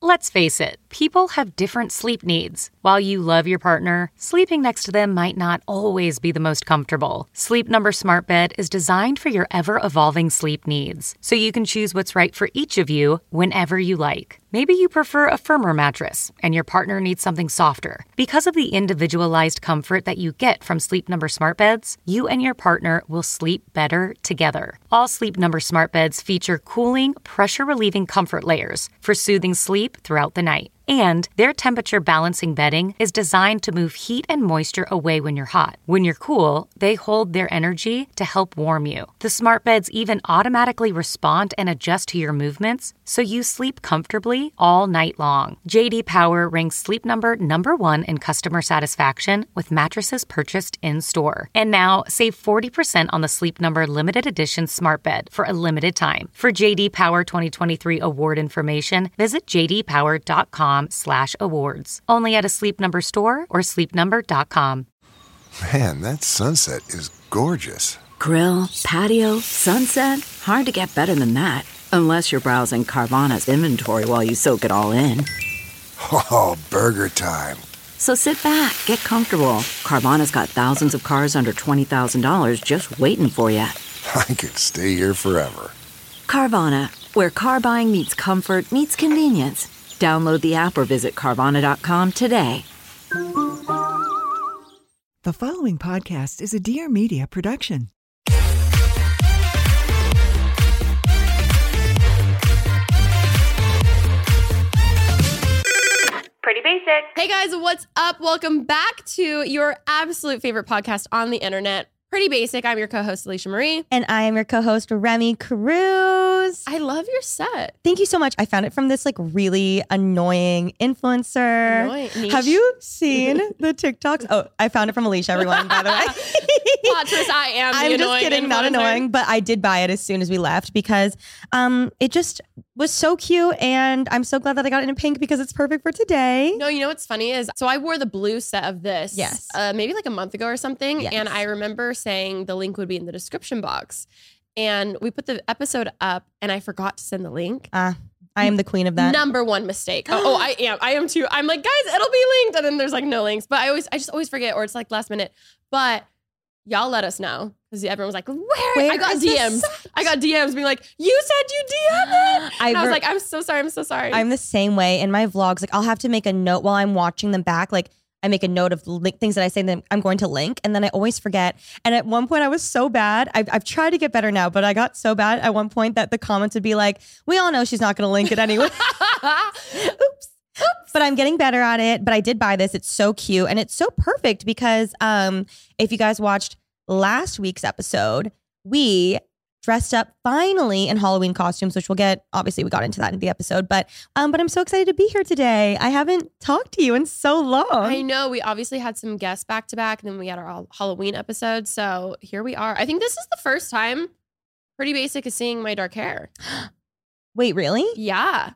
Let's face it, people have different sleep needs. While you love your partner, sleeping next to them might not always be the most comfortable. Sleep Number Smart Bed is designed for your ever-evolving sleep needs, so you can choose what's right for each of you whenever you like. Maybe you prefer a firmer mattress and your partner needs something softer. Because of the individualized comfort that you get from Sleep Number Smart Beds, you and your partner will sleep better together. All Sleep Number Smart Beds feature cooling, pressure-relieving comfort layers for soothing sleep throughout the night. And their temperature balancing bedding is designed to move heat and moisture away when you're hot. When you're cool, they hold their energy to help warm you. The smart beds even automatically respond and adjust to your movements, so you sleep comfortably all night long. JD Power ranks Sleep Number #1 in customer satisfaction with mattresses purchased in-store. And now, save 40% on the Sleep Number limited edition smart bed for a limited time. For JD Power 2023 award information, visit jdpower.com/awards. Only at a Sleep Number store or sleepnumber.com. Man, that sunset is gorgeous. Grill, patio, sunset. Hard to get better than that. Unless you're browsing Carvana's inventory while you soak it all in. Oh, burger time. So sit back, get comfortable. Carvana's got thousands of cars under $20,000 just waiting for you. I could stay here forever. Carvana, where car buying meets comfort meets convenience. Download the app or visit Carvana.com today. The following podcast is a Dear Media production. Pretty basic. Hey guys, what's up? Welcome back to your absolute favorite podcast on the internet, Pretty Basic. I'm your co-host, Alicia Marie. And I am your co-host, Remy Cruz. I love your set. Thank you so much. I found it from this really annoying influencer. Niche. Have you seen the TikToks? Oh, I found it from Alicia, everyone, by the way. Plot twist, I am the I'm annoying just kidding, influencer. not annoying, but I did buy it as soon as we left because it just was so cute, and I'm so glad that I got it in pink because it's perfect for today. No, you know what's funny is, so I wore the blue set of this Yes. Maybe like a month ago or something, Yes. and I remember saying the link would be in the description box. And we put the episode up, and I forgot to send the link. I am the queen of that. Number one mistake. I am too. I'm like, guys, it'll be linked, and then there's no links. But I just always forget, or it's last minute. But y'all let us know, because everyone was like, where? I got is this DMs. set? I got DMs being like, you said you DM'd it. And I was like, I'm so sorry. I'm the same way in my vlogs. I'll have to make a note while I'm watching them back. I make a note of things that I say that I'm going to link, and then I always forget. And at one point I was so bad. I've tried to get better now, but I got so bad at one point that the comments would be like, we all know she's not going to link it anyway. Oops. But I'm getting better at it. But I did buy this. It's so cute. And it's so perfect because if you guys watched last week's episode, we dressed up finally in Halloween costumes, which we got into that in the episode. But I'm so excited to be here today. I haven't talked to you in so long. I know. We obviously had some guests back to back, and then we had our Halloween episode. So here we are. I think this is the first time Pretty Basic is seeing my dark hair. Wait, really? Yeah.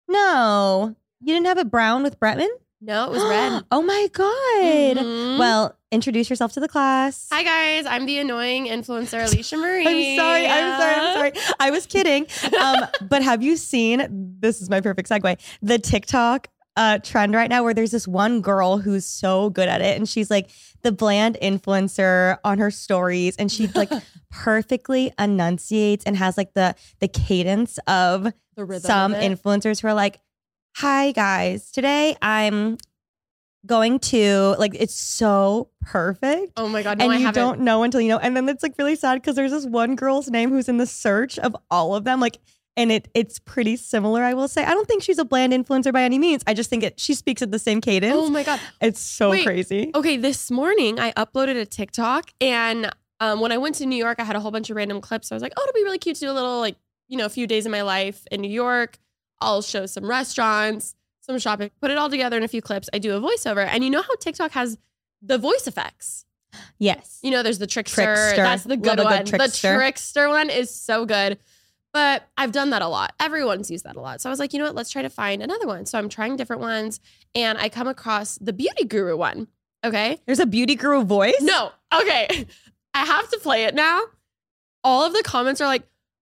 No. You didn't have it brown with Bretman? No, it was red. Oh my God. Mhm. Well, introduce yourself to the class. Hi guys, I'm the annoying influencer Alicia Marie. I'm sorry. I was kidding. But have you seen, this is my perfect segue, the TikTok trend right now where there's this one girl who's so good at it, and she's like the bland influencer on her stories, and she perfectly enunciates and has the cadence of The rhythm some of it. influencers who are like, hi guys, today I'm going to, it's so perfect. Oh my God, no, And I you haven't. don't know until you know. And then it's really sad because there's this one girl's name who's in the search of all of them. And it's pretty similar, I will say. I don't think she's a bland influencer by any means. I just think she speaks at the same cadence. Oh my God. It's so Wait. crazy. Okay, this morning I uploaded a TikTok, and when I went to New York, I had a whole bunch of random clips. So I was like, oh, it'll be really cute to do a little, a few days in my life in New York. I'll show some restaurants, some shopping, put it all together in a few clips. I do a voiceover. And you know how TikTok has the voice effects? Yes. There's the trickster. Trickster. That's the good Love a one. good trickster. The trickster one is so good. But I've done that a lot. Everyone's used that a lot. So I was like, you know what? Let's try to find another one. So I'm trying different ones. And I come across the Beauty Guru one. Okay. There's a Beauty Guru voice? No. Okay. I have to play it now. All of the comments are like,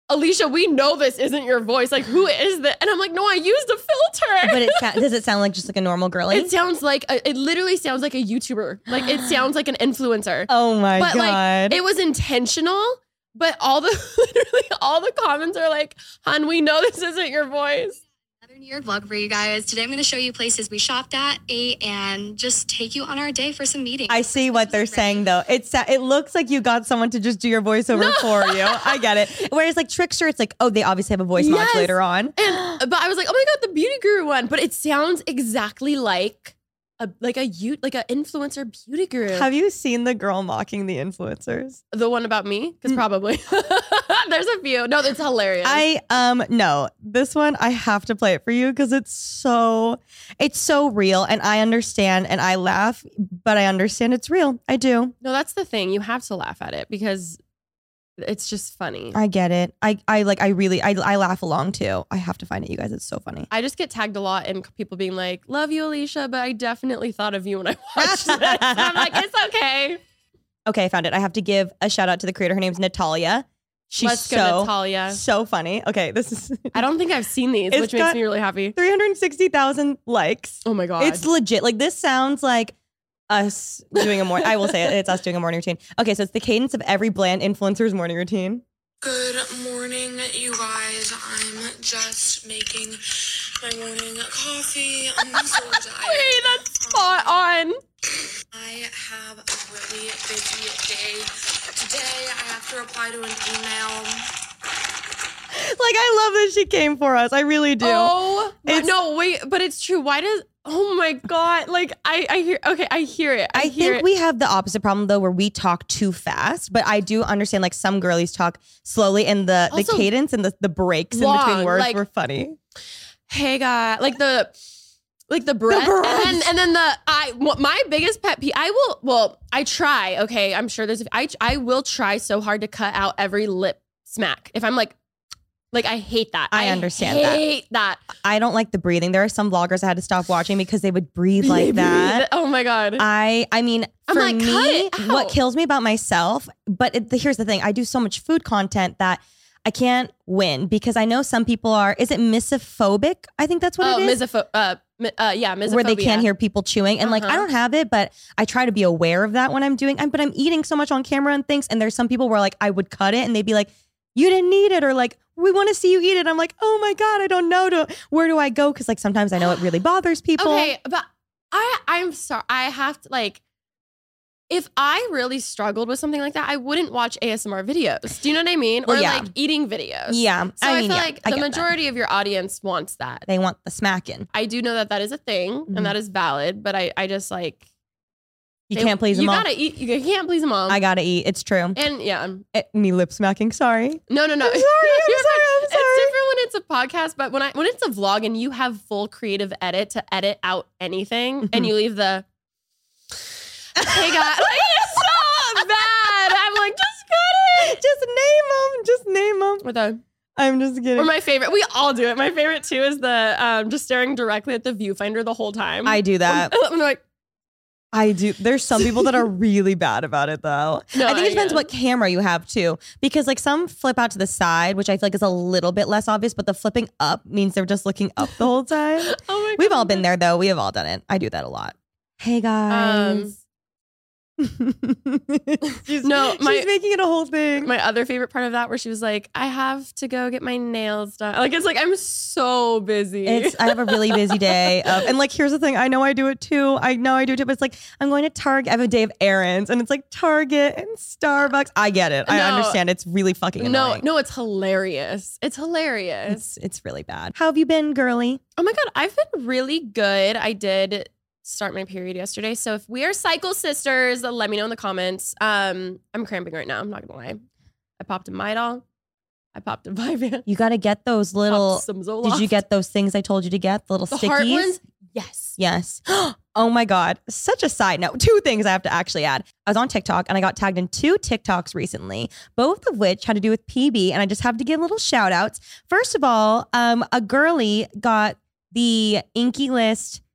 Alicia, we know this isn't your voice. Like, who is that? And I'm like, no, I used a filter. But does it sound like just like a normal girly? It sounds like, it literally sounds like a YouTuber. Like, it sounds like an influencer. Oh my but God. Like, it was intentional, but literally all the comments are like, hon, we know this isn't your voice. Another New York vlog for you guys. Today I'm going to show you places we shopped at, ate, and just take you on our day for some meetings. I see what they're saying though. It looks like you got someone to just do your voiceover for you. I get it. Whereas like Trickster, it's like, oh, they obviously have a voice modulator on. But I was like, oh my God, the Beauty Guru one. But it sounds exactly like an influencer beauty guru. Have you seen the girl mocking the influencers? The one about me? Because probably. There's a few. No, it's hilarious. No, this one I have to play it for you because it's so real, and I understand, and I laugh, but I understand it's real. I do. No, that's the thing. You have to laugh at it because it's just funny. I get it. I laugh along too. I have to find it, you guys. It's so funny. I just get tagged a lot and people being like, love you, Alicia, but I definitely thought of you when I watched this. I'm like, it's okay. Okay, I found it. I have to give a shout out to the creator. Her name's Natalia. Let's go, Natalia. So funny. Okay, this is... I don't think I've seen these, which makes me really happy. 360,000 likes. Oh my God. It's legit. Like, this sounds like us doing a morning... I will say it. It's us doing a morning routine. Okay, so it's the cadence of every bland influencer's morning routine. Good morning, you guys. I'm just making my morning coffee. I'm so tired. Wait, that's spot on. I have a really busy day. Today, I have to reply to an email. Like, I love that she came for us. I really do. Oh, no, wait, but it's true. Why does... Oh my God. Like, I hear... Okay, I hear it. I think we have the opposite problem, though, where we talk too fast. But I do understand, like, some girlies talk slowly, and the cadence and the breaks in between words were funny. Hey, God. Like the breath. And then my biggest pet peeve, I try, okay, I'm sure I will try so hard to cut out every lip smack. If I'm like, I hate that. I understand that. I hate that. I don't like the breathing. There are some vloggers I had to stop watching because they would breathe like that. Oh my God. I mean, for like, me, what kills me about myself, but here's the thing. I do so much food content that I can't win because I know some people are, is it misophobic? I think that's what it is. Misophobia. Where they can't hear people chewing. And like, I don't have it, but I try to be aware of that when I'm doing, but I'm eating so much on camera and things. And there's some people where like, I would cut it and they'd be like, you didn't need it. Or like, we want to see you eat it. I'm like, oh my God, I don't know. Where do I go? Cause like, sometimes I know it really bothers people. Okay. But I'm sorry. I have to like, if I really struggled with something like that, I wouldn't watch ASMR videos. Do you know what I mean? Or like eating videos. Yeah. So I feel like the majority of your audience wants that. They want the smacking. I do know that is a thing and that is valid, but I just like... You can't please them all. You gotta eat. You can't please them all. I gotta eat. It's true. And yeah. Me lip smacking. Sorry. No. I'm sorry. It's different when it's a podcast, but when it's a vlog and you have full creative edit to edit out anything and you leave the... Hey God, like it's so bad. I'm like, just cut it. Just name them. I'm just kidding. Or my favorite, we all do it. My favorite too is the just staring directly at the viewfinder the whole time. I do that. I'm like, I do. There's some people that are really bad about it though. No, I think it depends what camera you have too. Because like some flip out to the side, which I feel like is a little bit less obvious, but the flipping up means they're just looking up the whole time. Oh my God. We've all been there though. We have all done it. I do that a lot. Hey guys. she's making it a whole thing. My other favorite part of that where she was like, I have to go get my nails done. Like, it's like, I'm so busy. I have a really busy day. And like, here's the thing. I know I do it too. But it's like, I'm going to Target. I have a day of errands and it's like Target and Starbucks. I get it. I understand. It's really fucking annoying. No, it's hilarious. It's hilarious. It's really bad. How have you been, girly? Oh my God. I've been really good. I did start my period yesterday. So if we are cycle sisters, let me know in the comments. I'm cramping right now. I'm not gonna lie. I popped a Midol. I popped a Vyvanse. You got to get those little. Some Zoloft. Did you get those things I told you to get? The little stickies? Heart ones? Yes. Oh my God. Such a side note. 2 things I have to actually add. I was on TikTok and I got tagged in 2 TikToks recently, both of which had to do with PB. And I just have to give little shout outs. First of all, a girly got the Inky List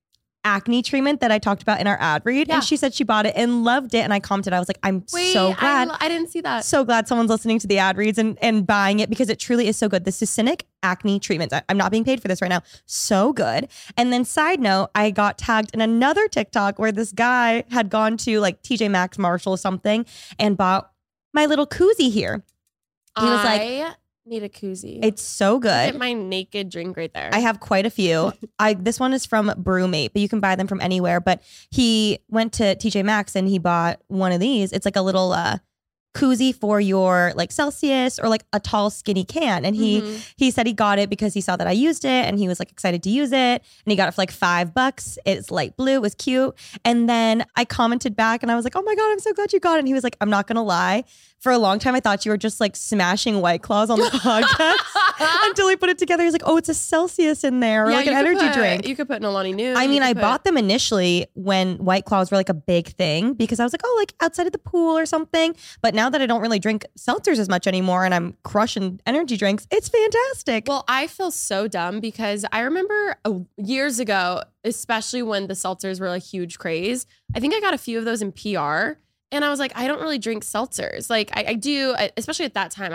acne treatment that I talked about in our ad read. Yeah. And she said she bought it and loved it. And I commented, I was like, I'm Wait, so glad. I didn't see that. So glad someone's listening to the ad reads and buying it because it truly is so good. The Succinate acne treatment. I'm not being paid for this right now. So good. And then side note, I got tagged in another TikTok where this guy had gone to like TJ Maxx, Marshall or something and bought my little koozie here. He was like, I need a koozie. it's so good. Get my naked drink right there. I have quite a few. This one is from Brewmate, but you can buy them from anywhere. But he went to TJ Maxx and he bought one of these. It's like a little koozie for your like Celsius or like a tall skinny can. And he said he got it because he saw that I used it and he was like excited to use it. And he got it for like $5. It's light blue. It was cute. And then I commented back and I was like, oh my God, I'm so glad you got it. And he was like, I'm not going to lie. For a long time, I thought you were just like smashing White Claws on the podcast until he put it together. He's like, oh, it's a Celsius in there or like an energy drink. You could put Nolani News. I mean, I bought them initially when White Claws were like a big thing because I was like, oh, like outside of the pool or something. But now that I don't really drink seltzers as much anymore and I'm crushing energy drinks, it's fantastic. Well, I feel so dumb because I remember years ago, especially when the seltzers were a huge craze, I think I got a few of those in PR. And I was like, I don't really drink seltzers. Like I do, especially at that time,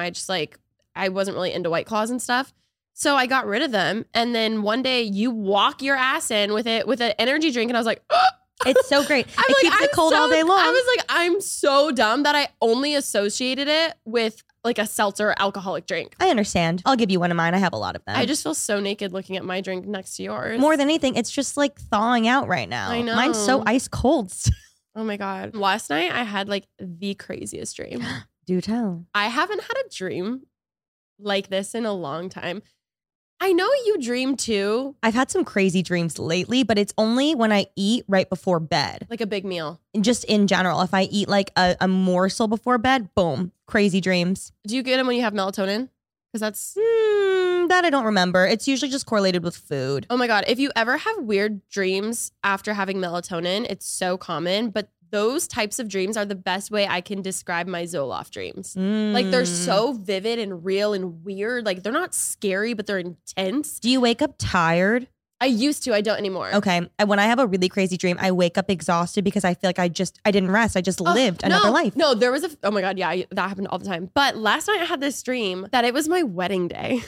I wasn't really into White Claws and stuff. So I got rid of them. And then one day you walk your ass in with an energy drink. And I was like, oh! It's so great. It keeps it cold all day long. I was like, I'm so dumb that I only associated it with like a seltzer alcoholic drink. I understand. I'll give you one of mine. I have a lot of them. I just feel so naked looking at my drink next to yours. More than anything, it's just like thawing out right now. I know. Mine's so ice cold. Oh my God. Last night I had like the craziest dream. Do tell. I haven't had a dream like this in a long time. I know you dream too. I've had some crazy dreams lately, but it's only when I eat right before bed. Like a big meal. Just in general, if I eat like a morsel before bed, boom, crazy dreams. Do you get them when you have melatonin? Because that's... That I don't remember. It's usually just correlated with food. Oh my God. If you ever have weird dreams after having melatonin, it's so common. But those types of dreams are the best way I can describe my Zoloft dreams. Like they're so vivid and real and weird. Like they're not scary, but they're intense. Do you wake up tired? I used to. I don't anymore. Okay. When I have a really crazy dream, I wake up exhausted because I feel like I didn't rest. I just lived another life. No, there was oh my God. Yeah, that happened all the time. But last night I had this dream that it was my wedding day.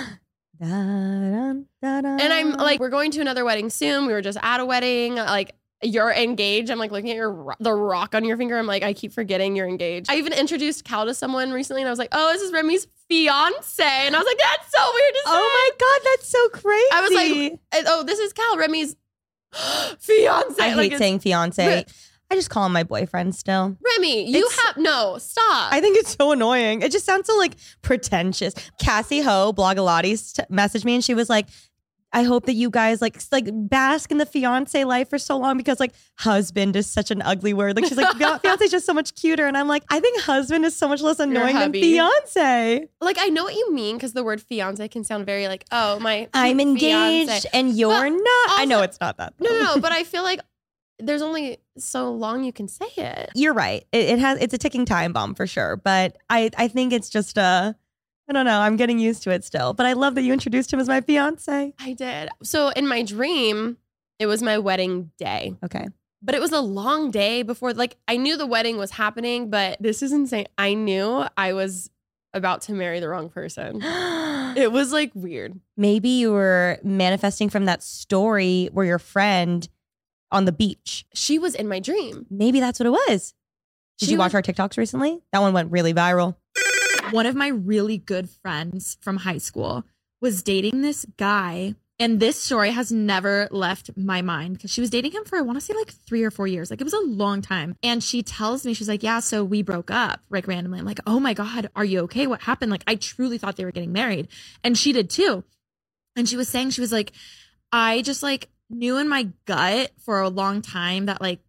And I'm like, we're going to another wedding soon. We were just at a wedding. Like, you're engaged. I'm like looking at the rock on your finger. I'm like, I keep forgetting you're engaged. I even introduced Cal to someone recently and I was like, oh, this is Remy's fiance. And I was like, that's so weird to say. Oh my God, that's so crazy. I was like, oh, this is Cal, Remy's fiance. I hate saying fiance. I just call him my boyfriend still. Remy, stop. I think it's so annoying. It just sounds so like pretentious. Cassie Ho, Blogilates, messaged me and she was like, I hope that you guys like bask in the fiance life for so long because like husband is such an ugly word. Like she's like, fiance is just so much cuter. And I'm like, I think husband is so much less annoying than fiance. Like, I know what you mean because the word fiance can sound very like, oh, I'm engaged fiance. And you're not. Also, I know it's not that. No, but I feel like there's only so long you can say it. You're right. It's a ticking time bomb for sure. But I think it's just I don't know. I'm getting used to it still. But I love that you introduced him as my fiance. I did. So in my dream, it was my wedding day. Okay. But it was a long day before, like I knew the wedding was happening, but this is insane. I knew I was about to marry the wrong person. It was like weird. Maybe you were manifesting from that story where your friend on the beach. She was in my dream. Maybe that's what it was. Did you watch our TikToks recently? That one went really viral. One of my really good friends from high school was dating this guy. And this story has never left my mind because she was dating him for, I want to say like 3 or 4 years. Like it was a long time. And she tells me, she's like, yeah, so we broke up like randomly. I'm like, oh my God, are you okay? What happened? Like I truly thought they were getting married. And she did too. And she was saying, she was like, I just like knew in my gut for a long time that like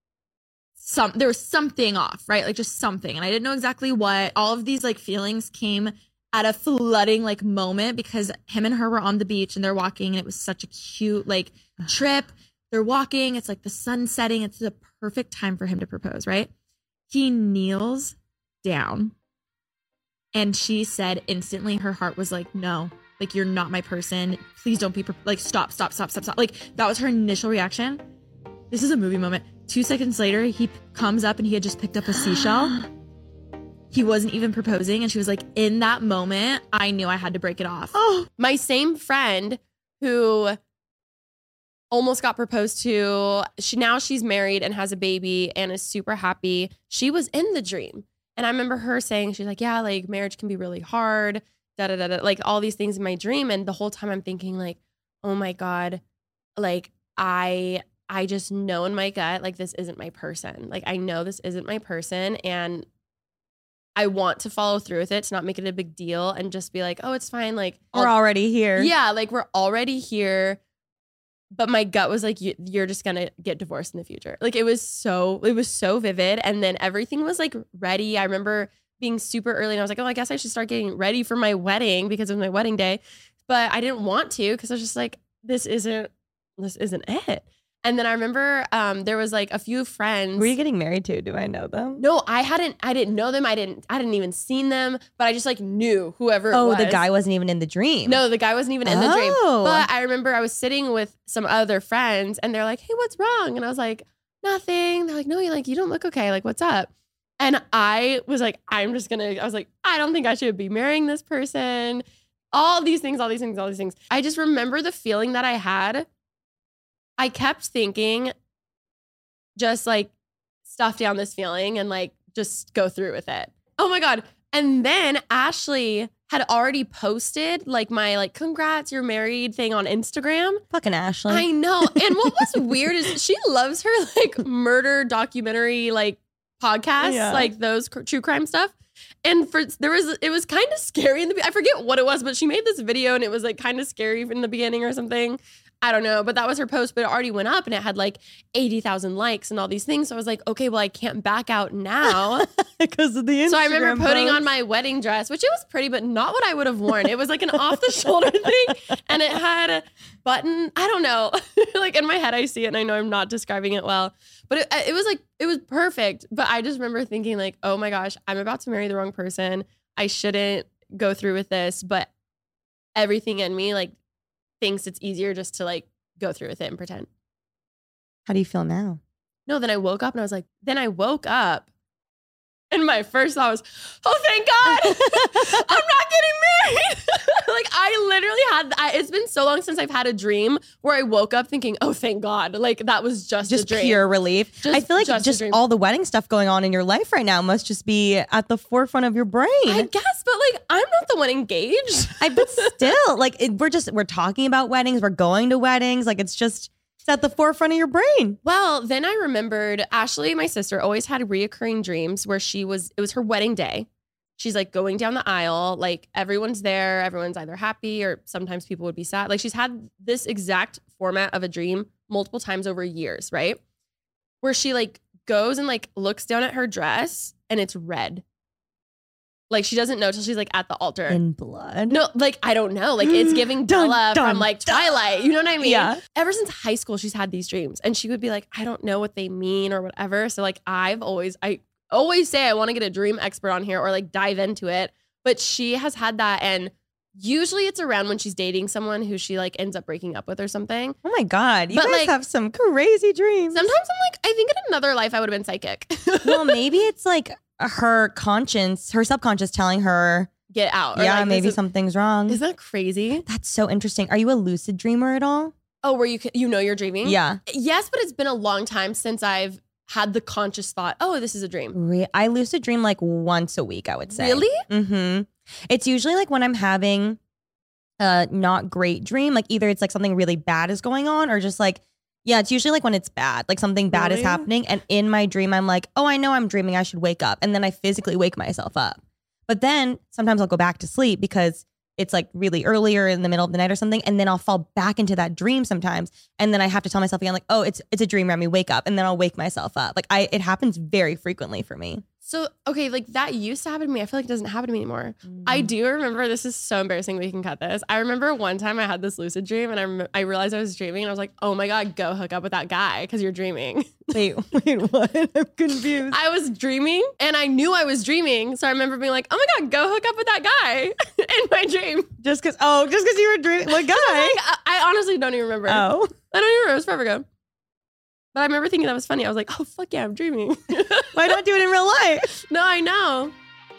there was something off, right? Like just something. And I didn't know exactly what. All of these like feelings came at a flooding like moment because him and her were on the beach and they're walking and it was such a cute like trip. They're walking. It's like the sun setting. It's the perfect time for him to propose, right? He kneels down and she said instantly her heart was like, no, Like, you're not my person. Please don't be like, stop. Like, that was her initial reaction. This is a movie moment. 2 seconds later, he comes up and he had just picked up a seashell. He wasn't even proposing. And she was like, in that moment, I knew I had to break it off. Oh, my same friend who almost got proposed to, she's married and has a baby and is super happy. She was in the dream. And I remember her saying, she's like, yeah, like marriage can be really hard, like all these things in my dream. And the whole time I'm thinking like, oh my God, like I just know in my gut, like this isn't my person. Like I know this isn't my person. And I want to follow through with it, to not make it a big deal and just be like, oh, it's fine. Like we're already here. Yeah. Like we're already here. But my gut was like, you're just going to get divorced in the future. Like it was so vivid. And then everything was like ready. I remember being super early and I was like, oh, I guess I should start getting ready for my wedding because it was my wedding day. But I didn't want to because I was just like, this isn't it. And then I remember there was like a few friends. Were you getting married to? Do I know them? No, I didn't know them. I didn't even seen them, but I just like knew whoever it was. Oh, the guy wasn't even in the dream. No, the guy wasn't even in the dream. But I remember I was sitting with some other friends and they're like, hey, what's wrong? And I was like, nothing. They're like, no, you don't look okay. Like, what's up? And I was like, I don't think I should be marrying this person. All these things. I just remember the feeling that I had. I kept thinking, just like stuff down this feeling and like just go through with it. Oh my God. And then Ashley had already posted like my like congrats, you're married thing on Instagram. Fucking Ashley. I know. And what was weird is she loves her like murder documentary like podcasts, like those true crime stuff. And it was kind of scary in I forget what it was, but she made this video and it was like kind of scary in the beginning or something. I don't know, but that was her post, but it already went up and it had like 80,000 likes and all these things. So I was like, okay, well, I can't back out now. Because of the Instagram So I remember putting on my wedding dress, which it was pretty, but not what I would have worn. It was like an off the shoulder thing and it had a button. I don't know. Like in my head, I see it and I know I'm not describing it well, but it was perfect. But I just remember thinking like, oh my gosh, I'm about to marry the wrong person. I shouldn't go through with this, but everything in me like thinks it's easier just to like go through with it and pretend. How do you feel now? No, then I woke up and my first thought was, oh, thank God, I'm not getting married. Like I literally it's been so long since I've had a dream where I woke up thinking, oh, thank God. Like that was just a dream. Pure relief. I feel like just all the wedding stuff going on in your life right now must just be at the forefront of your brain. I guess, but like I'm not the one engaged. But still, like we're talking about weddings. We're going to weddings. Like it's at the forefront of your brain. Well, then I remembered Ashley, my sister, always had reoccurring dreams where it was her wedding day. She's like going down the aisle, like everyone's there. Everyone's either happy or sometimes people would be sad. Like she's had this exact format of a dream multiple times over years, right? Where she like goes and like looks down at her dress and it's red. Like she doesn't know till she's like at the altar. In blood? No, like I don't know. Like it's giving Bella from like Twilight. You know what I mean? Yeah. Ever since high school, she's had these dreams and she would be like, I don't know what they mean or whatever. So like I always say I want to get a dream expert on here or like dive into it. But she has had that and usually it's around when she's dating someone who she like ends up breaking up with or something. Oh my God. You guys have some crazy dreams. Sometimes I'm like, I think in another life I would have been psychic. Well, maybe it's like her subconscious telling her, get out. Yeah, like, maybe something's wrong. Isn't that crazy? That's so interesting. Are you a lucid dreamer at all? Oh, where you know you're dreaming? Yeah. Yes, but it's been a long time since I've had the conscious thought, oh, this is a dream. I lucid dream like once a week, I would say. Really? Mm-hmm. It's usually like when I'm having a not great dream, like either it's like something really bad is going on or just like, yeah, it's usually like when it's bad, like something bad is happening. And in my dream, I'm like, oh, I know I'm dreaming. I should wake up. And then I physically wake myself up. But then sometimes I'll go back to sleep because it's like really earlier in the middle of the night or something. And then I'll fall back into that dream sometimes. And then I have to tell myself again, like, oh, it's a dream, Remy, wake up. And then I'll wake myself up. Like it happens very frequently for me. So, okay, like that used to happen to me. I feel like it doesn't happen to me anymore. I do remember, this is so embarrassing, we can cut this. I remember one time I had this lucid dream and I realized I was dreaming and I was like, oh my God, go hook up with that guy because you're dreaming. Wait, what? I'm confused. I was dreaming and I knew I was dreaming. So I remember being like, oh my God, go hook up with that guy in my dream. Just because you were dreaming. What guy? I honestly don't even remember. Oh. I don't even remember. It was forever ago. But I remember thinking that was funny. I was like, oh, fuck yeah, I'm dreaming. Why not do it in real life? No, I know.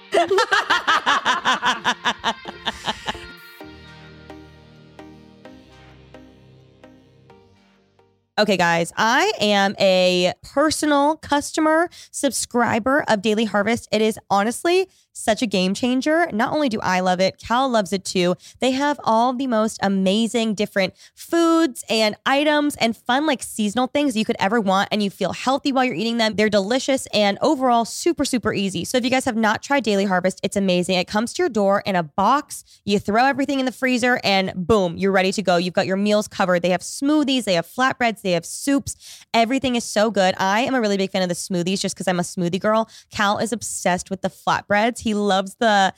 Okay, guys, I am a personal customer, subscriber of Daily Harvest. It is honestly such a game changer. Not only do I love it, Cal loves it too. They have all the most amazing different foods and items and fun like seasonal things you could ever want, and you feel healthy while you're eating them. They're delicious and overall super, super easy. So if you guys have not tried Daily Harvest, it's amazing. It comes to your door in a box. You throw everything in the freezer and boom, you're ready to go. You've got your meals covered. They have smoothies, they have flatbreads, they have soups. Everything is so good. I am a really big fan of the smoothies just because I'm a smoothie girl. Cal is obsessed with the flatbreads. He loves the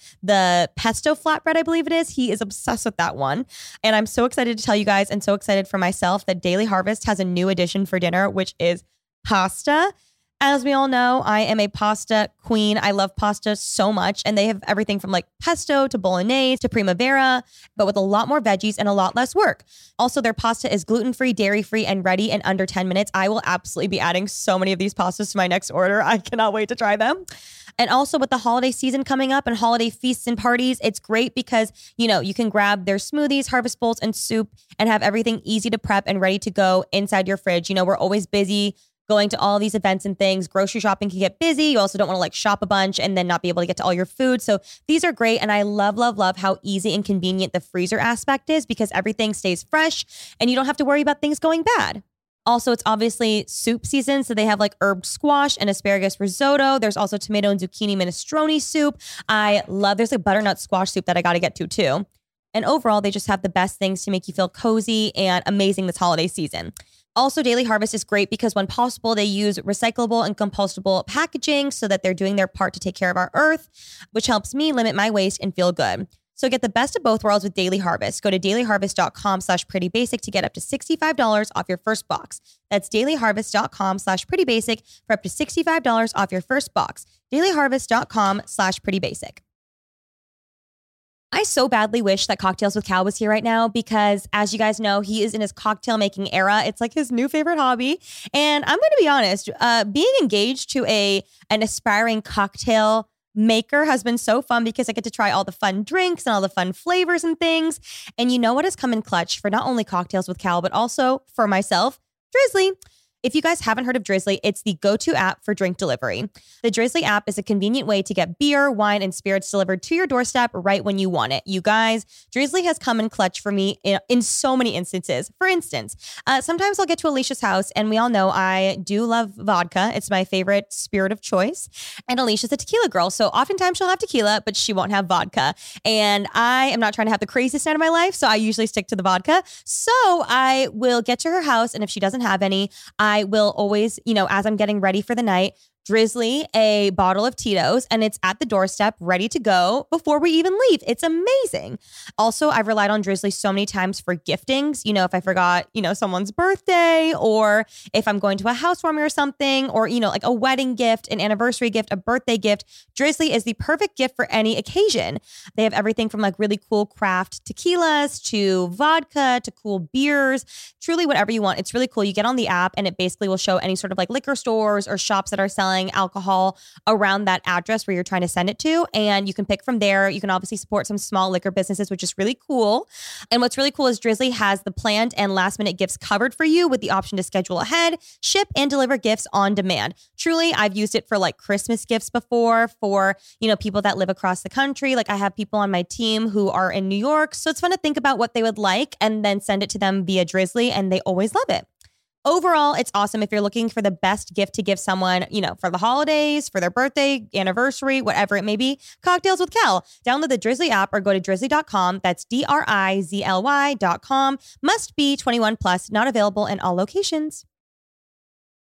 pesto flatbread, I believe it is. He is obsessed with that one. And I'm so excited to tell you guys and so excited for myself that Daily Harvest has a new addition for dinner, which is pasta. As we all know, I am a pasta queen. I love pasta so much. And they have everything from like pesto to bolognese to primavera, but with a lot more veggies and a lot less work. Also, their pasta is gluten-free, dairy-free, and ready in under 10 minutes. I will absolutely be adding so many of these pastas to my next order. I cannot wait to try them. And also with the holiday season coming up and holiday feasts and parties, it's great because, you know, you can grab their smoothies, harvest bowls, and soup and have everything easy to prep and ready to go inside your fridge. You know, we're always busy going to all these events and things. Grocery shopping can get busy. You also don't want to like shop a bunch and then not be able to get to all your food. So these are great. And I love, love, love how easy and convenient the freezer aspect is because everything stays fresh and you don't have to worry about things going bad. Also, it's obviously soup season. So they have like herb squash and asparagus risotto. There's also tomato and zucchini minestrone soup. There's like butternut squash soup that I got to get to too. And overall, they just have the best things to make you feel cozy and amazing this holiday season. Also, Daily Harvest is great because when possible, they use recyclable and compostable packaging so that they're doing their part to take care of our earth, which helps me limit my waste and feel good. So get the best of both worlds with Daily Harvest. Go to dailyharvest.com/prettybasic to get up to $65 off your first box. That's dailyharvest.com/prettybasic for up to $65 off your first box. dailyharvest.com/prettybasic. I so badly wish that Cocktails with Cal was here right now because, as you guys know, he is in his cocktail making era. It's like his new favorite hobby. And I'm going to be honest, being engaged to an aspiring cocktail maker has been so fun because I get to try all the fun drinks and all the fun flavors and things. And you know what has come in clutch for not only Cocktails with Cal, but also for myself, Drizzly. If you guys haven't heard of Drizzly, it's the go-to app for drink delivery. The Drizzly app is a convenient way to get beer, wine, and spirits delivered to your doorstep right when you want it. You guys, Drizzly has come in clutch for me in so many instances. For instance, sometimes I'll get to Alicia's house, and we all know I do love vodka. It's my favorite spirit of choice. And Alicia's a tequila girl, so oftentimes she'll have tequila, but she won't have vodka. And I am not trying to have the craziest night of my life, so I usually stick to the vodka. So I will get to her house, and if she doesn't have any, I will always, as I'm getting ready for the night, Drizzly a bottle of Tito's, and it's at the doorstep ready to go before we even leave. It's amazing. Also, I've relied on Drizzly so many times for giftings. If I forgot, someone's birthday, or if I'm going to a housewarming or something, or, like a wedding gift, an anniversary gift, a birthday gift, Drizzly is the perfect gift for any occasion. They have everything from like really cool craft tequilas to vodka to cool beers, truly whatever you want. It's really cool. You get on the app and it basically will show any sort of like liquor stores or shops that are selling alcohol around that address where you're trying to send it to. And you can pick from there. You can obviously support some small liquor businesses, which is really cool. And what's really cool is Drizzly has the planned and last minute gifts covered for you with the option to schedule ahead, ship and deliver gifts on demand. Truly, I've used it for like Christmas gifts before for, people that live across the country. Like I have people on my team who are in New York. So it's fun to think about what they would like and then send it to them via Drizzly, and they always love it. Overall, it's awesome if you're looking for the best gift to give someone, for the holidays, for their birthday, anniversary, whatever it may be. Cocktails with Cal. Download the Drizzly app or go to drizzly.com. That's DRIZLY.com. Must be 21 plus, not available in all locations.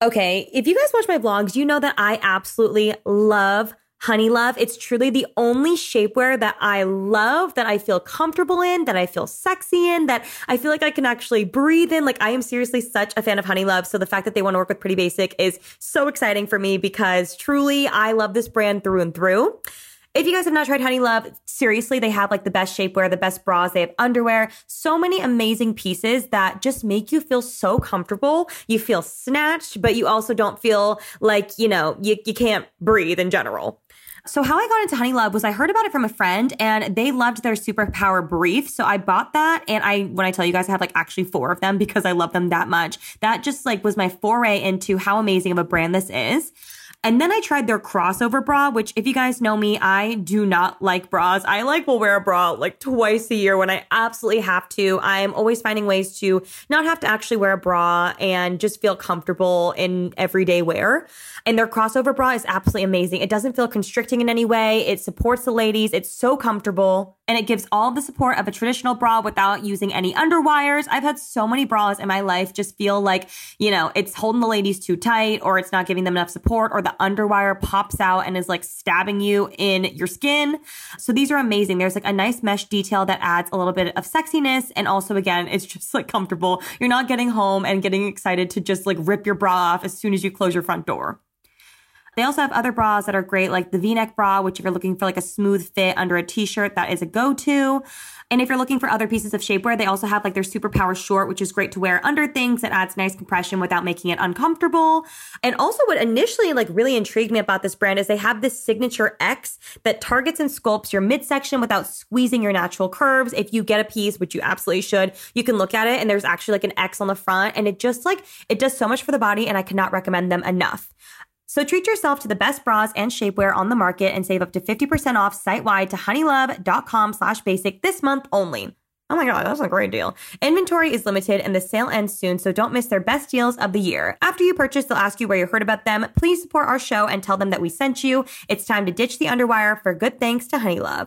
Okay, if you guys watch my vlogs, you know that I absolutely love Honeylove. It's truly the only shapewear that I love, that I feel comfortable in, that I feel sexy in, that I feel like I can actually breathe in. Like, I am seriously such a fan of Honeylove. So the fact that they want to work with Pretty Basic is so exciting for me because truly I love this brand through and through. If you guys have not tried Honeylove, seriously, they have like the best shapewear, the best bras, they have underwear, so many amazing pieces that just make you feel so comfortable. You feel snatched, but you also don't feel like, you can't breathe in general. So how I got into Honeylove was I heard about it from a friend and they loved their Superpower brief. So I bought that. And when I tell you guys, I have like actually 4 of them because I love them that much. That just like was my foray into how amazing of a brand this is. And then I tried their crossover bra, which if you guys know me, I do not like bras. I will wear a bra like twice a year when I absolutely have to. I'm always finding ways to not have to actually wear a bra and just feel comfortable in everyday wear. And their crossover bra is absolutely amazing. It doesn't feel constricting in any way. It supports the ladies. It's so comfortable. And it gives all the support of a traditional bra without using any underwires. I've had so many bras in my life just feel like, it's holding the ladies too tight or it's not giving them enough support or the underwire pops out and is like stabbing you in your skin. So these are amazing. There's like a nice mesh detail that adds a little bit of sexiness. And also, again, it's just like comfortable. You're not getting home and getting excited to just like rip your bra off as soon as you close your front door. They also have other bras that are great, like the V-neck bra, which if you're looking for like a smooth fit under a t-shirt, that is a go-to. And if you're looking for other pieces of shapewear, they also have like their Superpower short, which is great to wear under things that adds nice compression without making it uncomfortable. And also what initially like really intrigued me about this brand is they have this Signature X that targets and sculpts your midsection without squeezing your natural curves. If you get a piece, which you absolutely should, you can look at it and there's actually like an X on the front and it just like, it does so much for the body and I cannot recommend them enough. So treat yourself to the best bras and shapewear on the market and save up to 50% off site-wide to honeylove.com/basic this month only. Oh my God, that's a great deal. Inventory is limited and the sale ends soon, so don't miss their best deals of the year. After you purchase, they'll ask you where you heard about them. Please support our show and tell them that we sent you. It's time to ditch the underwire for good thanks to Honeylove.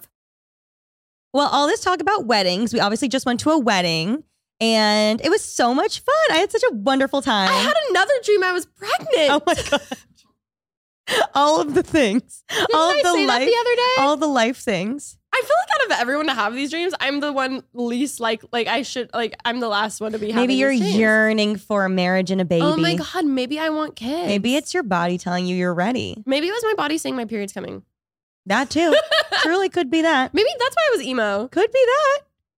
Well, all this talk about weddings, we obviously just went to a wedding. And it was so much fun. I had such a wonderful time. I had another dream I was pregnant. Oh my God. All of the things. Didn't I say that the other day? All the life things. I feel like out of everyone to have these dreams, I'm the one least I'm the last one to be having Maybe you're these dreams. Yearning for a marriage and a baby. Oh my God, maybe I want kids. Maybe it's your body telling you you're ready. Maybe it was my body saying my period's coming. That too. Truly could be that. Maybe that's why I was emo. Could be that.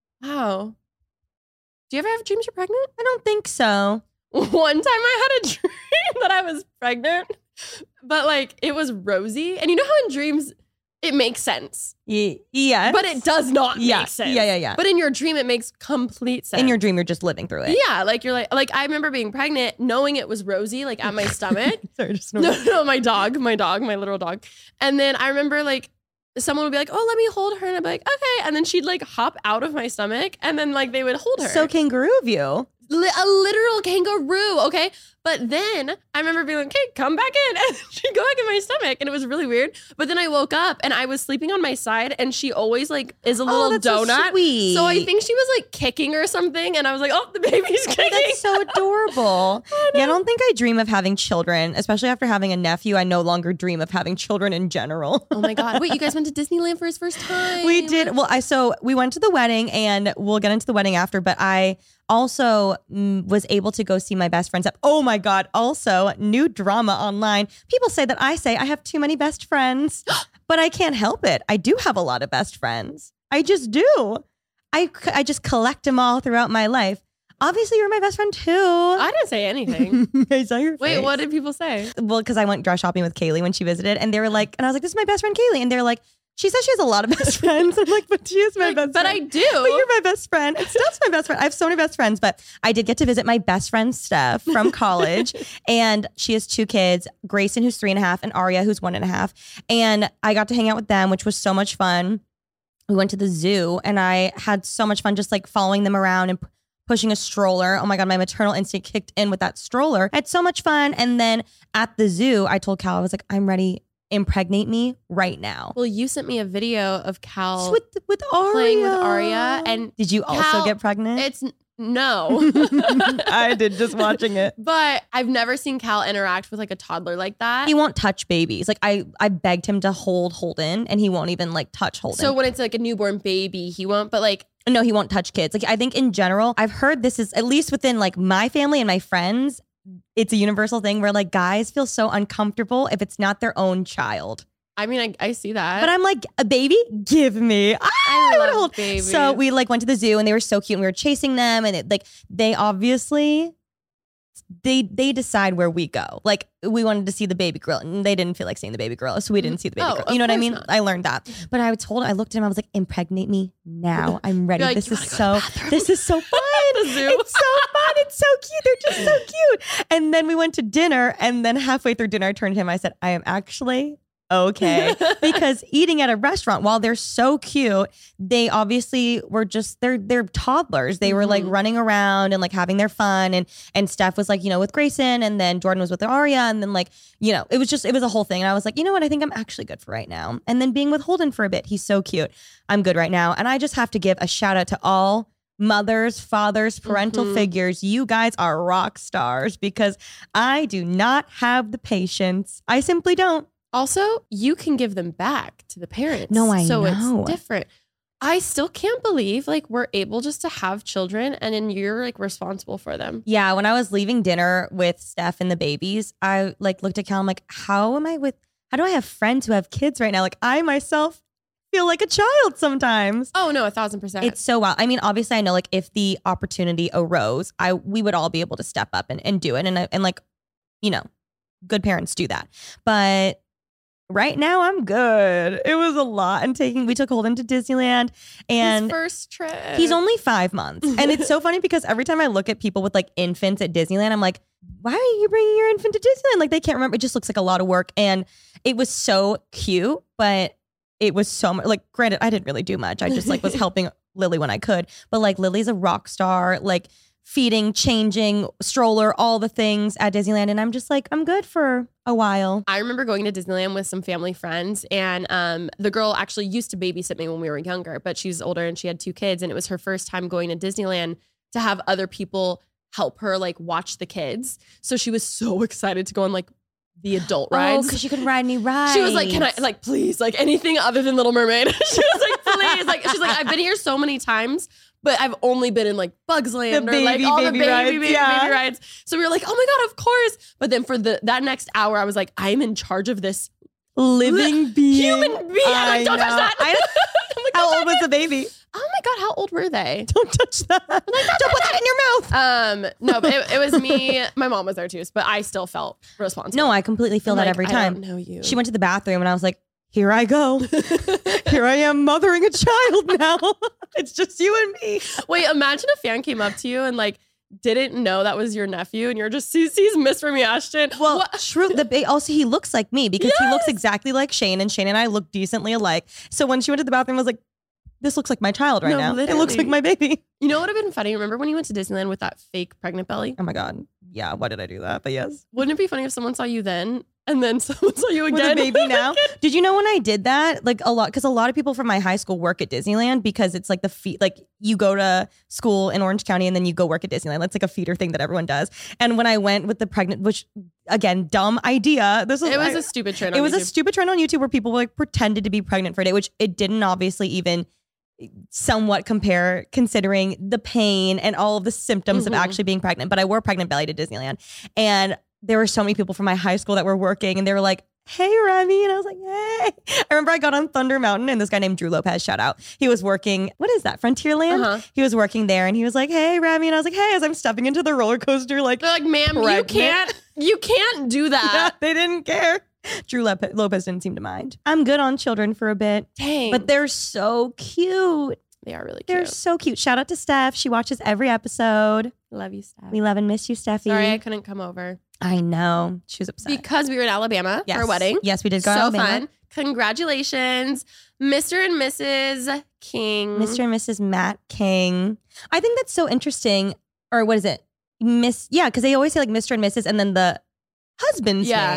Wow. Do you ever have dreams you're pregnant? I don't think so. One time I had a dream that I was pregnant, but like it was rosy. And you know how in dreams it makes sense? Yes. But it does not make sense. Yeah. But in your dream it makes complete sense. In your dream you're just living through it. Yeah, like you're like I remember being pregnant knowing it was rosy like at my stomach. Sorry, just no, my literal dog. And then I remember like someone would be like, oh, let me hold her. And I'd be like, okay. And then she'd like hop out of my stomach and then like they would hold her. So kangaroo of you. A literal kangaroo, okay? But then I remember being like, okay, come back in. And she'd go back in my stomach. And it was really weird. But then I woke up and I was sleeping on my side and she always like is a little donut. So sweet. So I think she was like kicking or something. And I was like, oh, the baby's kicking. That's so adorable. I don't think I dream of having children, especially after having a nephew. I no longer dream of having children in general. Oh my God. Wait, you guys went to Disneyland for his first time? We did. Well, we went to the wedding and we'll get into the wedding after, but I also was able to go see my best friends up. Oh my God. Also, new drama online. People say that I have too many best friends, but I can't help it. I do have a lot of best friends. I just do. I just collect them all throughout my life. Obviously, you're my best friend too. I didn't say anything. I saw your face. Wait, what did people say? Well, because I went dress shopping with Kaylee when she visited and they were like, and I was like, this is my best friend Kaylee. And they're like, she says she has a lot of best friends. I'm like, but she is my best friend. But I do. But you're my best friend. And Steph's my best friend. I have so many best friends, but I did get to visit my best friend, Steph, from college. And she has 2 kids, Grayson, who's 3.5, and Aria, who's 1.5. And I got to hang out with them, which was so much fun. We went to the zoo and I had so much fun just like following them around and pushing a stroller. Oh my God, my maternal instinct kicked in with that stroller. I had so much fun. And then at the zoo, I told Cal, I was like, I'm ready. Impregnate me right now. Well, you sent me a video of Cal with Aria. playing with Aria, and did you also get pregnant? No. I did just watching it. But I've never seen Cal interact with like a toddler like that. He won't touch babies. Like I begged him to hold Holden and he won't even like touch Holden. So when it's like a newborn baby, he won't, but like. No, he won't touch kids. Like I think in general, I've heard this is at least within like my family and my friends, it's a universal thing where like guys feel so uncomfortable if it's not their own child. I mean, I see that. But I'm like, a baby? Give me. I love babies. So we like went to the zoo and they were so cute and we were chasing them and it, like they obviously, they decide where we go. Like we wanted to see the baby gorilla and they didn't feel like seeing the baby gorilla. So we didn't see the baby gorilla. You know what I mean? Not. I learned that. But I told him, I looked at him, I was like, impregnate me now. I'm ready. Like, this is so fun. It's so fun. It's so cute. They're just so cute. And then we went to dinner and then halfway through dinner, I turned to him, I said, I am actually okay. Because eating at a restaurant, while they're so cute, they obviously were just, they're toddlers. They were like running around and like having their fun. And Steph was like, you know, with Grayson and then Jordan was with Aria. And then like, you know, it was a whole thing. And I was like, you know what? I think I'm actually good for right now. And then being with Holden for a bit, he's so cute. I'm good right now. And I just have to give a shout out to all mothers, fathers, parental figures. You guys are rock stars because I do not have the patience. I simply don't. Also, you can give them back to the parents. No, I know. So it's different. I still can't believe like we're able just to have children and then you're like responsible for them. Yeah, when I was leaving dinner with Steph and the babies, I like looked at Cal. I'm like, how do I have friends who have kids right now? Like I myself feel like a child sometimes. Oh no, 1,000%. It's so wild. I mean, obviously I know like if the opportunity arose, we would all be able to step up and do it. And like, you know, good parents do that. But right now, I'm good. It was a lot. And we took Holden to Disneyland and his first trip. He's only 5 months. And it's so funny because every time I look at people with like infants at Disneyland, I'm like, why are you bringing your infant to Disneyland? Like they can't remember. It just looks like a lot of work. And it was so cute, but it was so much like, granted, I didn't really do much. I just like was helping Lily when I could. But like Lily's a rock star, like feeding, changing, stroller, all the things at Disneyland. And I'm just like, I'm good for a while. I remember going to Disneyland with some family friends and the girl actually used to babysit me when we were younger, but she's older and she had 2 kids and it was her first time going to Disneyland to have other people help her like watch the kids. So she was so excited to go on like the adult rides. Oh, because you could ride any rides. She was like, can I like please like anything other than Little Mermaid? She was like, please. Like she's like, I've been here so many times, but I've only been in like Bugs Land or like all the baby rides. So we were like, oh my God, of course. But then for that next hour, I was like, I'm in charge of this living being. Human being. I'm like, don't touch that. Like, how old was the baby? Oh my God, how old were they? Don't touch that. Don't put that in your mouth. No, but it was me. My mom was there too, but I still felt responsible. No, I completely feel that every time. I don't know you. She went to the bathroom and I was like, here I go. Here I am mothering a child now. It's just you and me. Wait, imagine a fan came up to you and like didn't know that was your nephew and you're just sees Miss Remy Ashton. Well, true. Also, he looks like me because he looks exactly like Shane and Shane and I look decently alike. So when she went to the bathroom, I was like, this looks like my child right now. Literally. It looks like my baby. You know what would have been funny? Remember when you went to Disneyland with that fake pregnant belly? Oh my God. Yeah. Why did I do that? But yes. Wouldn't it be funny if someone saw you then and then someone saw you again? With a baby now? Did you know when I did that? Like a lot, because a lot of people from my high school work at Disneyland because it's like like you go to school in Orange County and then you go work at Disneyland. That's like a feeder thing that everyone does. And when I went with the pregnant, which again, dumb idea. It was a stupid trend on YouTube. It was a stupid trend on YouTube where people like pretended to be pregnant for a day, which it didn't obviously even somewhat compare considering the pain and all of the symptoms of actually being pregnant. But I wore pregnant belly to Disneyland and there were so many people from my high school that were working and they were like, hey, Remy. And I was like, hey. I remember I got on Thunder Mountain and this guy named Drew Lopez, shout out. He was working, what is that, Frontierland? He was working there and he was like, hey, Remy. And I was like, hey, as I'm stepping into the roller coaster, like, they're like, ma'am, you can't do that. Yeah, they didn't care. Drew Lopez didn't seem to mind. I'm good on children for a bit. Dang. But they're so cute. They are really cute. They're so cute. Shout out to Steph. She watches every episode. Love you, Steph. We love and miss you, Steffi. Sorry I couldn't come over. I know. She was upset. Because we were in Alabama for a wedding. Yes, we did go to so Alabama. Fun. Congratulations, Mr. and Mrs. King. Mr. and Mrs. Matt King. I think that's so interesting. Or what is it? Because they always say like Mr. and Mrs. and then the husband's name. I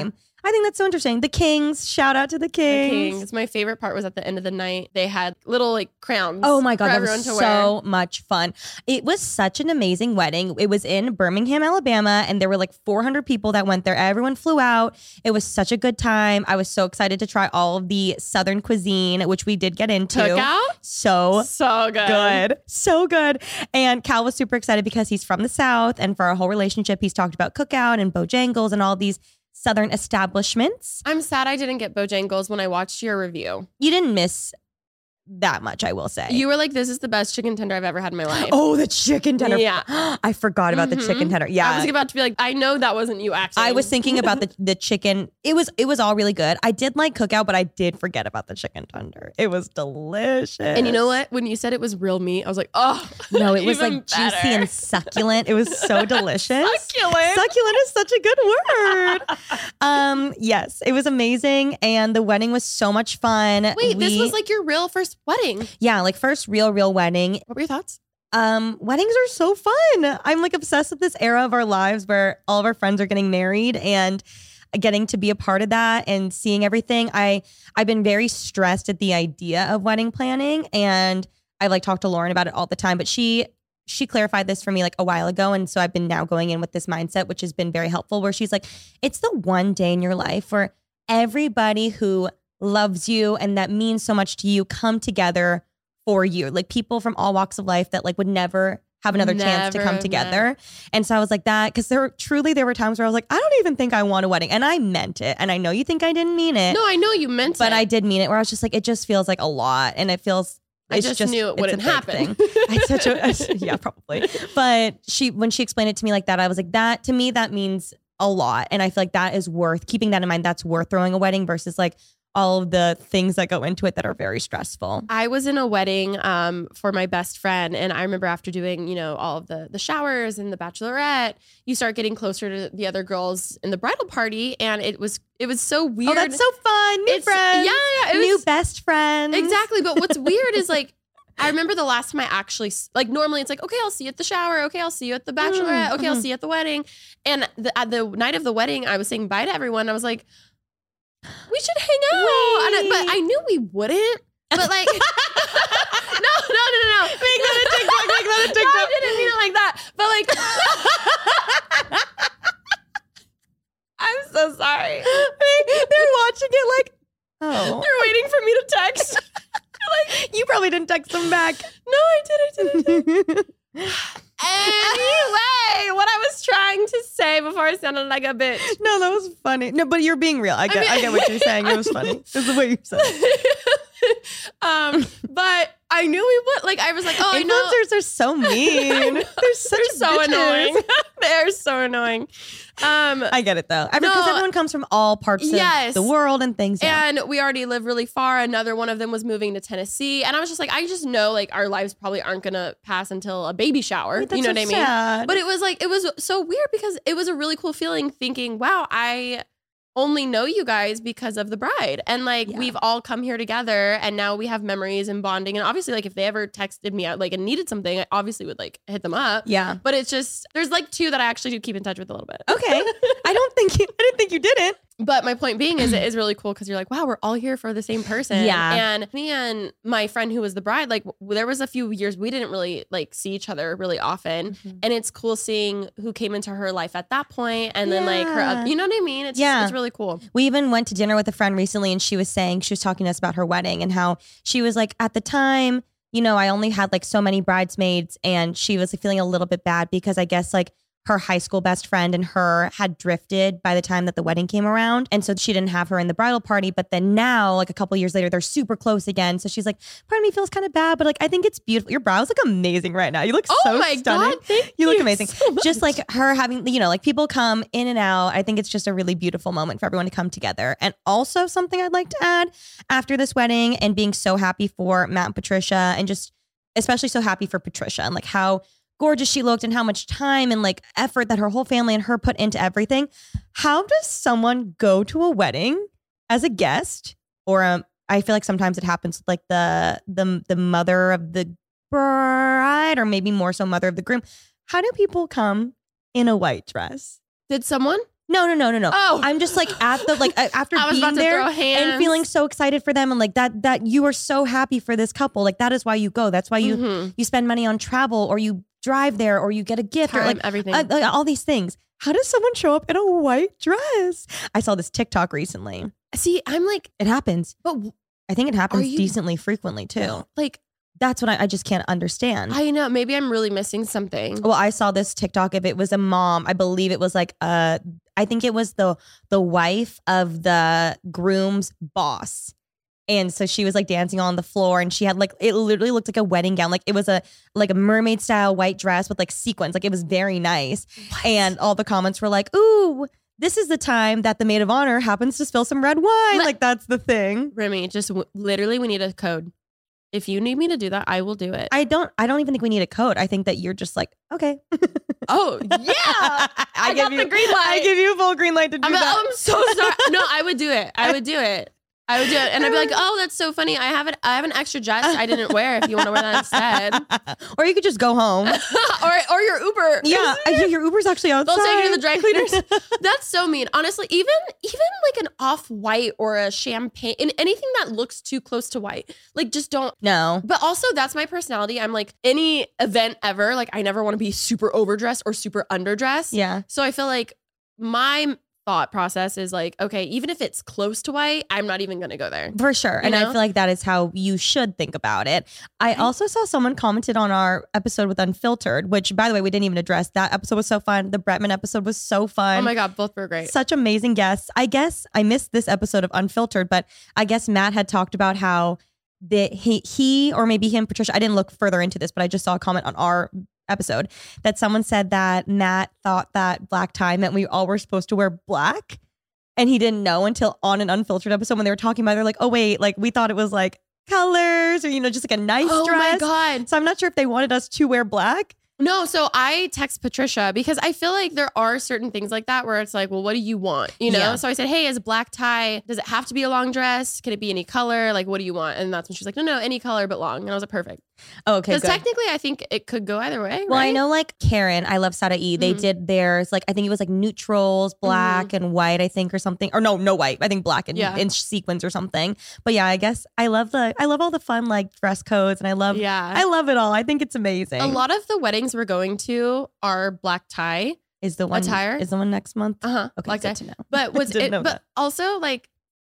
I think that's so interesting. The Kings, shout out to the Kings. My favorite part was at the end of the night, they had little like crowns. Oh my God, for that everyone was to so wear. much fun. It was such an amazing wedding. It was in Birmingham, Alabama, and there were like 400 people that went there. Everyone flew out. It was such a good time. I was so excited to try all of the Southern cuisine, which we did get into. Cookout? So good. So good. And Cal was super excited because he's from the South, and for our whole relationship, he's talked about Cookout and Bojangles and all these Southern establishments. I'm sad I didn't get Bojangles when I watched your review. You didn't miss that much, I will say. You were like, this is the best chicken tender I've ever had in my life. Oh, the chicken tender. Yeah. I forgot about the chicken tender. Yeah. I was about to be like, I know that wasn't you acting. I was thinking about the chicken. It was all really good. I did like Cookout, but I did forget about the chicken tender. It was delicious. And you know what? When you said it was real meat, I was like, oh. No, it was even like juicy better. and succulent. It was so delicious. Succulent. Succulent is such a good word. Yes, it was amazing. And the wedding was so much fun. Wait, this was like your real first wedding. Yeah, like first real wedding. What were your thoughts? Weddings are so fun. I'm like obsessed with this era of our lives where all of our friends are getting married and getting to be a part of that and seeing everything. I've been very stressed at the idea of wedding planning, and I like talk to Lauren about it all the time, but she clarified this for me like a while ago. And so I've been now going in with this mindset, which has been very helpful, where she's like, it's the one day in your life where everybody who loves you and that means so much to you come together for you. Like people from all walks of life that like would never have another chance to come together. And so I was like that, because there were times where I was like, I don't even think I want a wedding. And I meant it. And I know you think I didn't mean it. No, I know you meant it. But I did mean it, where I was just like, it just feels like a lot. And it feels, I just knew it wouldn't happen. Yeah, probably. But when she explained it to me like that, I was like, that to me, that means a lot. And I feel like that is worth keeping that in mind. That's worth throwing a wedding versus like all of the things that go into it that are very stressful. I was in a wedding for my best friend, and I remember after doing, all of the showers and the bachelorette, you start getting closer to the other girls in the bridal party, and it was so weird. Oh, that's so fun. New friends. Yeah, new best friends. Exactly. But what's weird is like, I remember the last time I actually, like normally it's like, okay, I'll see you at the shower. Okay, I'll see you at the bachelorette. Okay, I'll see you at the wedding. And at the night of the wedding, I was saying bye to everyone. I was like, we should hang out. But I knew we wouldn't. But like, no. Make that a TikTok. No, I didn't mean it like that. But like, I'm so sorry. They're watching it like, oh. They're waiting for me to text. Like, you probably didn't text them back. No, I didn't. Anyway, what I was trying to say before I sounded like a bitch. No, that was funny. No, but you're being real. I get what you're saying. It was funny. It was the way you said it. But I knew we would. Like, I was like, oh, influencers are so mean. They're so annoying. They're so annoying. I get it though. Because everyone comes from all parts of the world and things. Yeah. And we already live really far. Another one of them was moving to Tennessee. And I was just like, I just know like our lives probably aren't going to pass until a baby shower. Wait, you know what I mean? Sad. But it was so weird because it was a really cool feeling thinking, wow, I only know you guys because of the bride. And like, we've all come here together and now we have memories and bonding. And obviously like if they ever texted me out like and needed something, I obviously would like hit them up. Yeah. But it's just, there's like two that I actually do keep in touch with a little bit. Okay. I didn't think you didn't. But my point being is it is really cool because you're like, wow, we're all here for the same person. Yeah. And me and my friend who was the bride, like there was a few years we didn't really like see each other really often. Mm-hmm. And it's cool seeing who came into her life at that point and then like her, you know what I mean? It's really cool. We even went to dinner with a friend recently and she was talking to us about her wedding and how she was like, at the time, I only had like so many bridesmaids, and she was like, feeling a little bit bad because I guess like her high school best friend and her had drifted by the time that the wedding came around. And so she didn't have her in the bridal party. But then now, like a couple years later, they're super close again. So she's like, part of me feels kind of bad, but like, I think it's beautiful. Your brows look amazing right now. You look so stunning. God, thank you look amazing. So much. Just like her having, like people come in and out. I think it's just a really beautiful moment for everyone to come together. And also something I'd like to add after this wedding and being so happy for Matt and Patricia, and just especially so happy for Patricia and like how gorgeous she looked and how much time and like effort that her whole family and her put into everything. How does someone go to a wedding as a guest, or I feel like sometimes it happens with like the mother of the bride, or maybe more so mother of the groom. How do people come in a white dress? Did someone? No. Oh. I'm just like at the like after I was being about to there throw hands. and feeling so excited for them and like that you are so happy for this couple. Like that is why you go. That's why you spend money on travel or you drive there or you get a gift or Time, like everything. All these things. How does someone show up in a white dress? I saw this TikTok recently. See, I'm like, It happens. but I think it happens you- decently frequently too. like, That's what I just can't understand. I know, maybe I'm really missing something. Well, I saw this TikTok if it was a mom. I believe it was like I think it was the wife of the groom's boss. And so she was like dancing on the floor and she had like it literally looked like a wedding gown. Like it was a mermaid style white dress with like sequins. Like it was very nice. What? And all the comments were like, "Ooh, this is the time that the maid of honor happens to spill some red wine." Like that's the thing. Remy, just literally, we need a code. If you need me to do that, I will do it. I don't even think we need a code. I think that you're just like, okay. Oh, yeah. I got the green light. I give you a full green light to do that. I'm so sorry. No, I would do it. I would do it. And I'd be like, oh, that's so funny. I have an extra dress I didn't wear if you want to wear that instead. Or you could just go home. or your Uber. Yeah, your Uber's actually outside. They'll take you to the dry cleaners. That's so mean. Honestly, even like an off-white or a champagne, and anything that looks too close to white, like just don't. No. But also that's my personality. I'm like any event ever, like I never want to be super overdressed or super underdressed. Yeah. So I feel like my thought process is like, okay, even if it's close to white, I'm not even going to go there. For sure. And I know? feel like that is how you should think about it. I also saw someone commented on our episode with Unfiltered, which by the way, we didn't even address. That episode was so fun. The Bretman episode was so fun. Oh my God, both were great. Such amazing guests. I guess I missed this episode of Unfiltered, but I guess Matt had talked about how he or maybe him, Patricia, I didn't look further into this, but I just saw a comment on our episode that someone said that Matt thought that black tie meant we all were supposed to wear black. And he didn't know until on an Unfiltered episode when they were talking about it. They're like, oh, wait, like we thought it was like colors or, just like a nice dress. Oh my God. So I'm not sure if they wanted us to wear black. No, so I text Patricia because I feel like there are certain things like that where it's like, well, what do you want? Yeah. So I said, hey, is a black tie, does it have to be a long dress? Can it be any color? Like, what do you want? And that's when she's like, no, any color but long. And I was like, perfect. Oh, okay, Because good. technically I think it could go either way. Well, right? I know like Karen, I love Saraí. They did theirs, like I think it was like neutrals, black and white, I think, or something. Or no white. I think black and in sequins or something. But yeah, I guess I love all the fun like dress codes and I love it all. I think it's amazing. A lot of the weddings we're going to are black tie. Is the one attire? Is the one next month? Uh-huh. Okay, Black good tie. to know. But what's Didn't it? know But that. also like,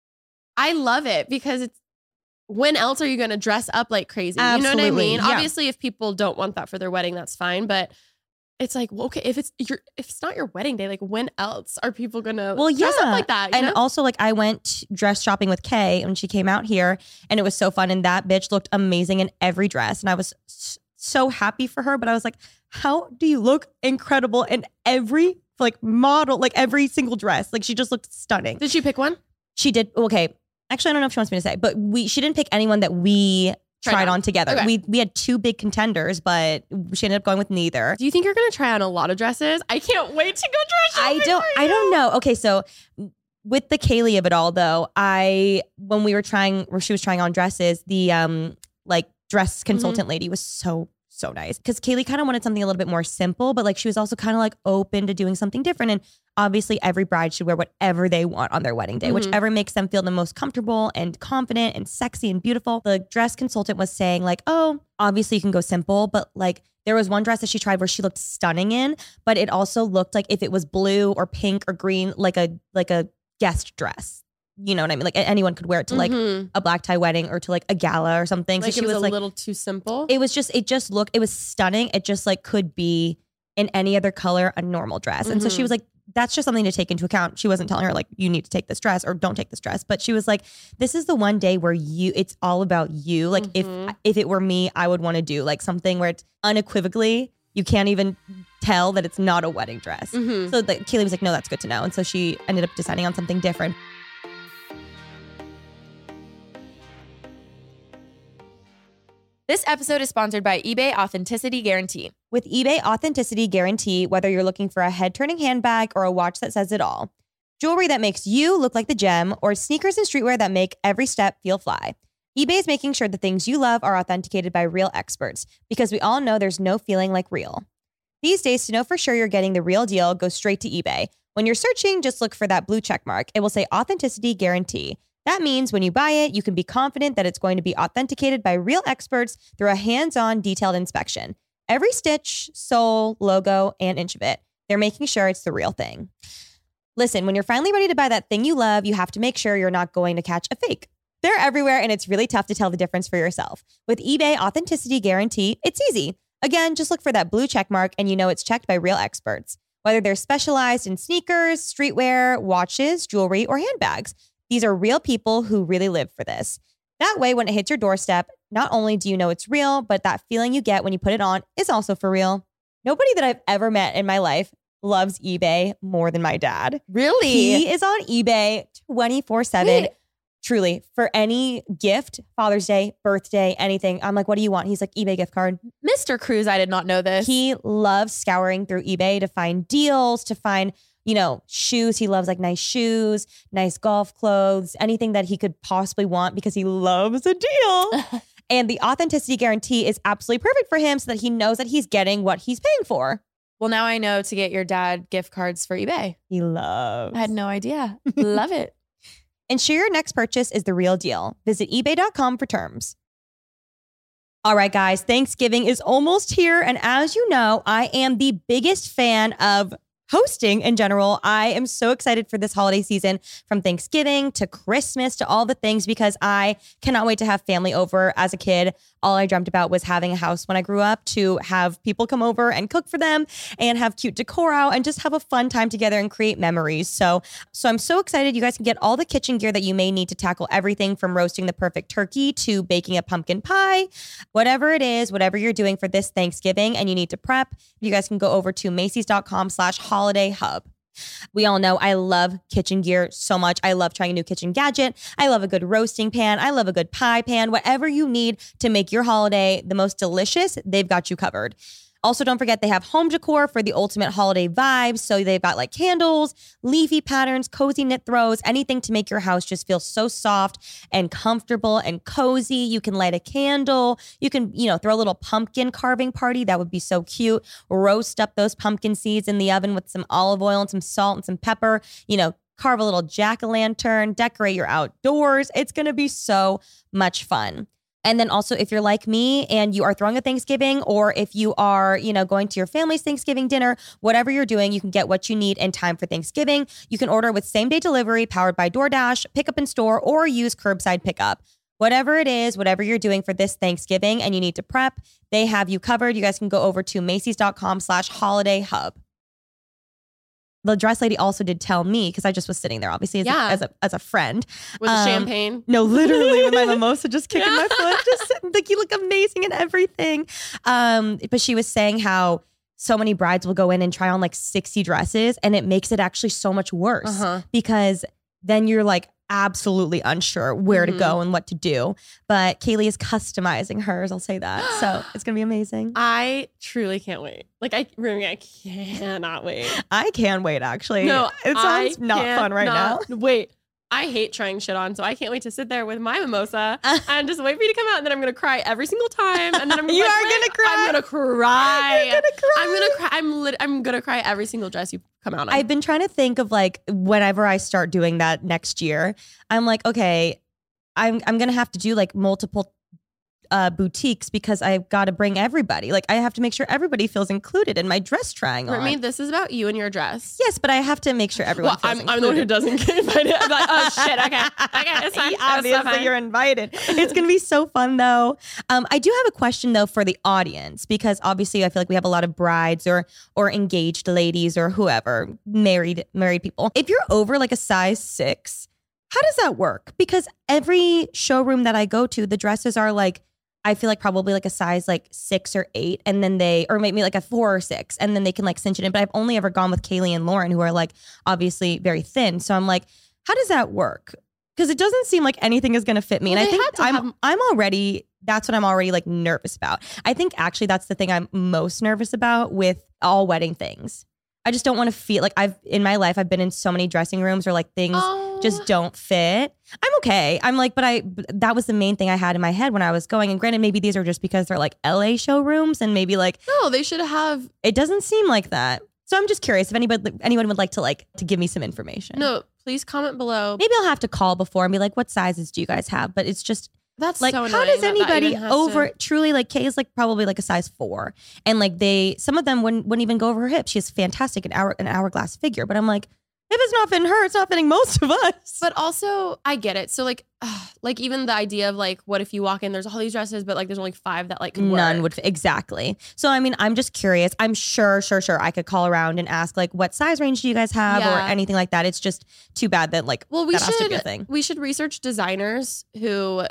I love it because it's, when else are you going to dress up like crazy? You know what I Absolutely, mean? yeah. Obviously, if people don't want that for their wedding, that's fine. But it's like, well, okay, if it's not your wedding day, like when else are people gonna dress up like that? You And know? also like I went dress shopping with Kay when she came out here and it was so fun and that bitch looked amazing in every dress and I was so happy for her, but I was like, how do you look incredible in every like model, like every single dress? Like she just looked stunning. Did she pick one? She did. Okay. Actually, I don't know if she wants me to say, but she didn't pick anyone that we tried on together. Okay. We had two big contenders, but she ended up going with neither. Do you think you're gonna try on a lot of dresses? I can't wait to go dress shopping. I don't know. Okay, so with the Kaylee of it all though, when she was trying on dresses, the like dress consultant lady was so nice because Kaylee kind of wanted something a little bit more simple, but like she was also kind of like open to doing something different. And obviously every bride should wear whatever they want on their wedding day, whichever makes them feel the most comfortable and confident and sexy and beautiful. The dress consultant was saying like, oh, obviously you can go simple, but like there was one dress that she tried where she looked stunning in, but it also looked like if it was blue or pink or green, like a guest dress. You know what I mean? Like anyone could wear it to like a black tie wedding or to like a gala or something. Like so she it was like, a little too simple. it was stunning. It just like could be in any other color, a normal dress. And so she was like, that's just something to take into account. She wasn't telling her like, you need to take this dress or don't take this dress. But she was like, this is the one day where it's all about you. Like if it were me, I would want to do like something where it's unequivocally, you can't even tell that it's not a wedding dress. So Kaylee was like, no, that's good to know. And so she ended up deciding on something different. This episode is sponsored by eBay Authenticity Guarantee. With eBay Authenticity Guarantee, whether you're looking for a head-turning handbag or a watch that says it all, jewelry that makes you look like the gem, or sneakers and streetwear that make every step feel fly, eBay is making sure the things you love are authenticated by real experts, because we all know there's no feeling like real. These days, to know for sure you're getting the real deal, go straight to eBay. When you're searching, just look for that blue check mark. It will say authenticity guarantee. That means when you buy it, you can be confident that it's going to be authenticated by real experts through a hands-on detailed inspection. Every stitch, sole, logo, and inch of it. They're making sure it's the real thing. Listen, when you're finally ready to buy that thing you love, you have to make sure you're not going to catch a fake. They're everywhere, and it's really tough to tell the difference for yourself. With eBay Authenticity Guarantee, it's easy. Again, just look for that blue check mark, and you know it's checked by real experts. Whether they're specialized in sneakers, streetwear, watches, jewelry, or handbags, these are real people who really live for this. That way, when it hits your doorstep, not only do you know it's real, but that feeling you get when you put it on is also for real. Nobody that I've ever met in my life loves eBay more than my dad. Really? He is on eBay 24/7. Wait. Truly, for any gift, Father's Day, birthday, anything. I'm like, what do you want? He's like, eBay gift card. Mr. Cruz, I did not know this. He loves scouring through eBay to find deals, to find, shoes. He loves like nice shoes, nice golf clothes, anything that he could possibly want because he loves a deal. And the authenticity guarantee is absolutely perfect for him so that he knows that he's getting what he's paying for. Well, now I know to get your dad gift cards for eBay. He loves. I had no idea. Love it. Ensure your next purchase is the real deal. Visit ebay.com for terms. All right, guys, Thanksgiving is almost here. And as you know, I am the biggest fan of hosting in general. I am so excited for this holiday season, from Thanksgiving to Christmas to all the things, because I cannot wait to have family over. As a kid, all I dreamt about was having a house when I grew up, to have people come over and cook for them and have cute decor out and just have a fun time together and create memories. So I'm so excited. You guys can get all the kitchen gear that you may need to tackle everything from roasting the perfect turkey to baking a pumpkin pie. Whatever it is, whatever you're doing for this Thanksgiving and you need to prep, you guys can go over to Macy's.com/holiday hub. We all know I love kitchen gear so much. I love trying a new kitchen gadget. I love a good roasting pan. I love a good pie pan. Whatever you need to make your holiday the most delicious, they've got you covered. Also, don't forget they have home decor for the ultimate holiday vibes. So they've got like candles, leafy patterns, cozy knit throws, anything to make your house just feel so soft and comfortable and cozy. You can light a candle. You can, throw a little pumpkin carving party. That would be so cute. Roast up those pumpkin seeds in the oven with some olive oil and some salt and some pepper. Carve a little jack-o'-lantern, decorate your outdoors. It's going to be so much fun. And then also, if you're like me and you are throwing a Thanksgiving, or if you are, going to your family's Thanksgiving dinner, whatever you're doing, you can get what you need in time for Thanksgiving. You can order with same-day delivery powered by DoorDash, pick up in store, or use curbside pickup. Whatever it is, whatever you're doing for this Thanksgiving and you need to prep, they have you covered. You guys can go over to Macy's.com/holiday hub. The dress lady also did tell me, because I just was sitting there, obviously, as a friend. With champagne? No, literally with my mimosa, just kicking my foot, just sitting, like, you look amazing and everything. But she was saying how so many brides will go in and try on like 60 dresses, and it makes it actually so much worse because then you're like absolutely unsure where to go and what to do. But Kaylee is customizing hers, I'll say that. So it's going to be amazing. I truly can't wait. Like, I cannot wait. I can wait, actually. No, it sounds not fun right now. Wait. I hate trying shit on, so I can't wait to sit there with my mimosa and just wait for you to come out, and then I'm gonna cry every single time, and then I'm gonna cry. I'm gonna cry. You're gonna cry. I'm gonna cry. I'm gonna cry every single dress you come out on. I've been trying to think of, like, whenever I start doing that next year, I'm like, okay, I'm gonna have to do like multiple boutiques, because I've got to bring everybody. Like, I have to make sure everybody feels included in my dress trying on. I mean, this is about you and your dress. Yes, but I have to make sure everyone feels included. I'm the one who doesn't get invited. I'm like, oh shit, okay, it's fine. Obviously, you're invited. It's going to be so fun, though. I do have a question, though, for the audience, because obviously I feel like we have a lot of brides or engaged ladies or whoever, married people. If you're over like a size 6, how does that work? Because every showroom that I go to, the dresses are like, I feel like probably like a size like 6 or 8, and then or maybe like a 4 or 6, and then they can like cinch it in. But I've only ever gone with Kaylee and Lauren, who are like obviously very thin. So I'm like, how does that work? Because it doesn't seem like anything is going to fit me. Well, and I think that's what I'm already like nervous about. I think actually that's the thing I'm most nervous about with all wedding things. I just don't want to feel like in my life, I've been in so many dressing rooms where like things just don't fit. I'm okay. I'm like, but that was the main thing I had in my head when I was going. And granted, maybe these are just because they're like LA showrooms, and maybe like, no, they should have. It doesn't seem like that. So I'm just curious if anyone would like to give me some information. No, please comment below. Maybe I'll have to call before and be like, what sizes do you guys have? But it's just that's like, so how does anybody over truly like Kay is like probably like a size 4. And like some of them wouldn't even go over her hips. She has fantastic an hourglass figure. But I'm like, if it's not fitting her, it's not fitting most of us. But also, I get it. So like even the idea of like, what if you walk in, there's all these dresses, but like there's only 5 that like could none work. would exactly. So I mean, I'm just curious. I'm sure I could call around and ask like, what size range do you guys have or anything like that. It's just too bad that like that has to be a thing. We should research designers who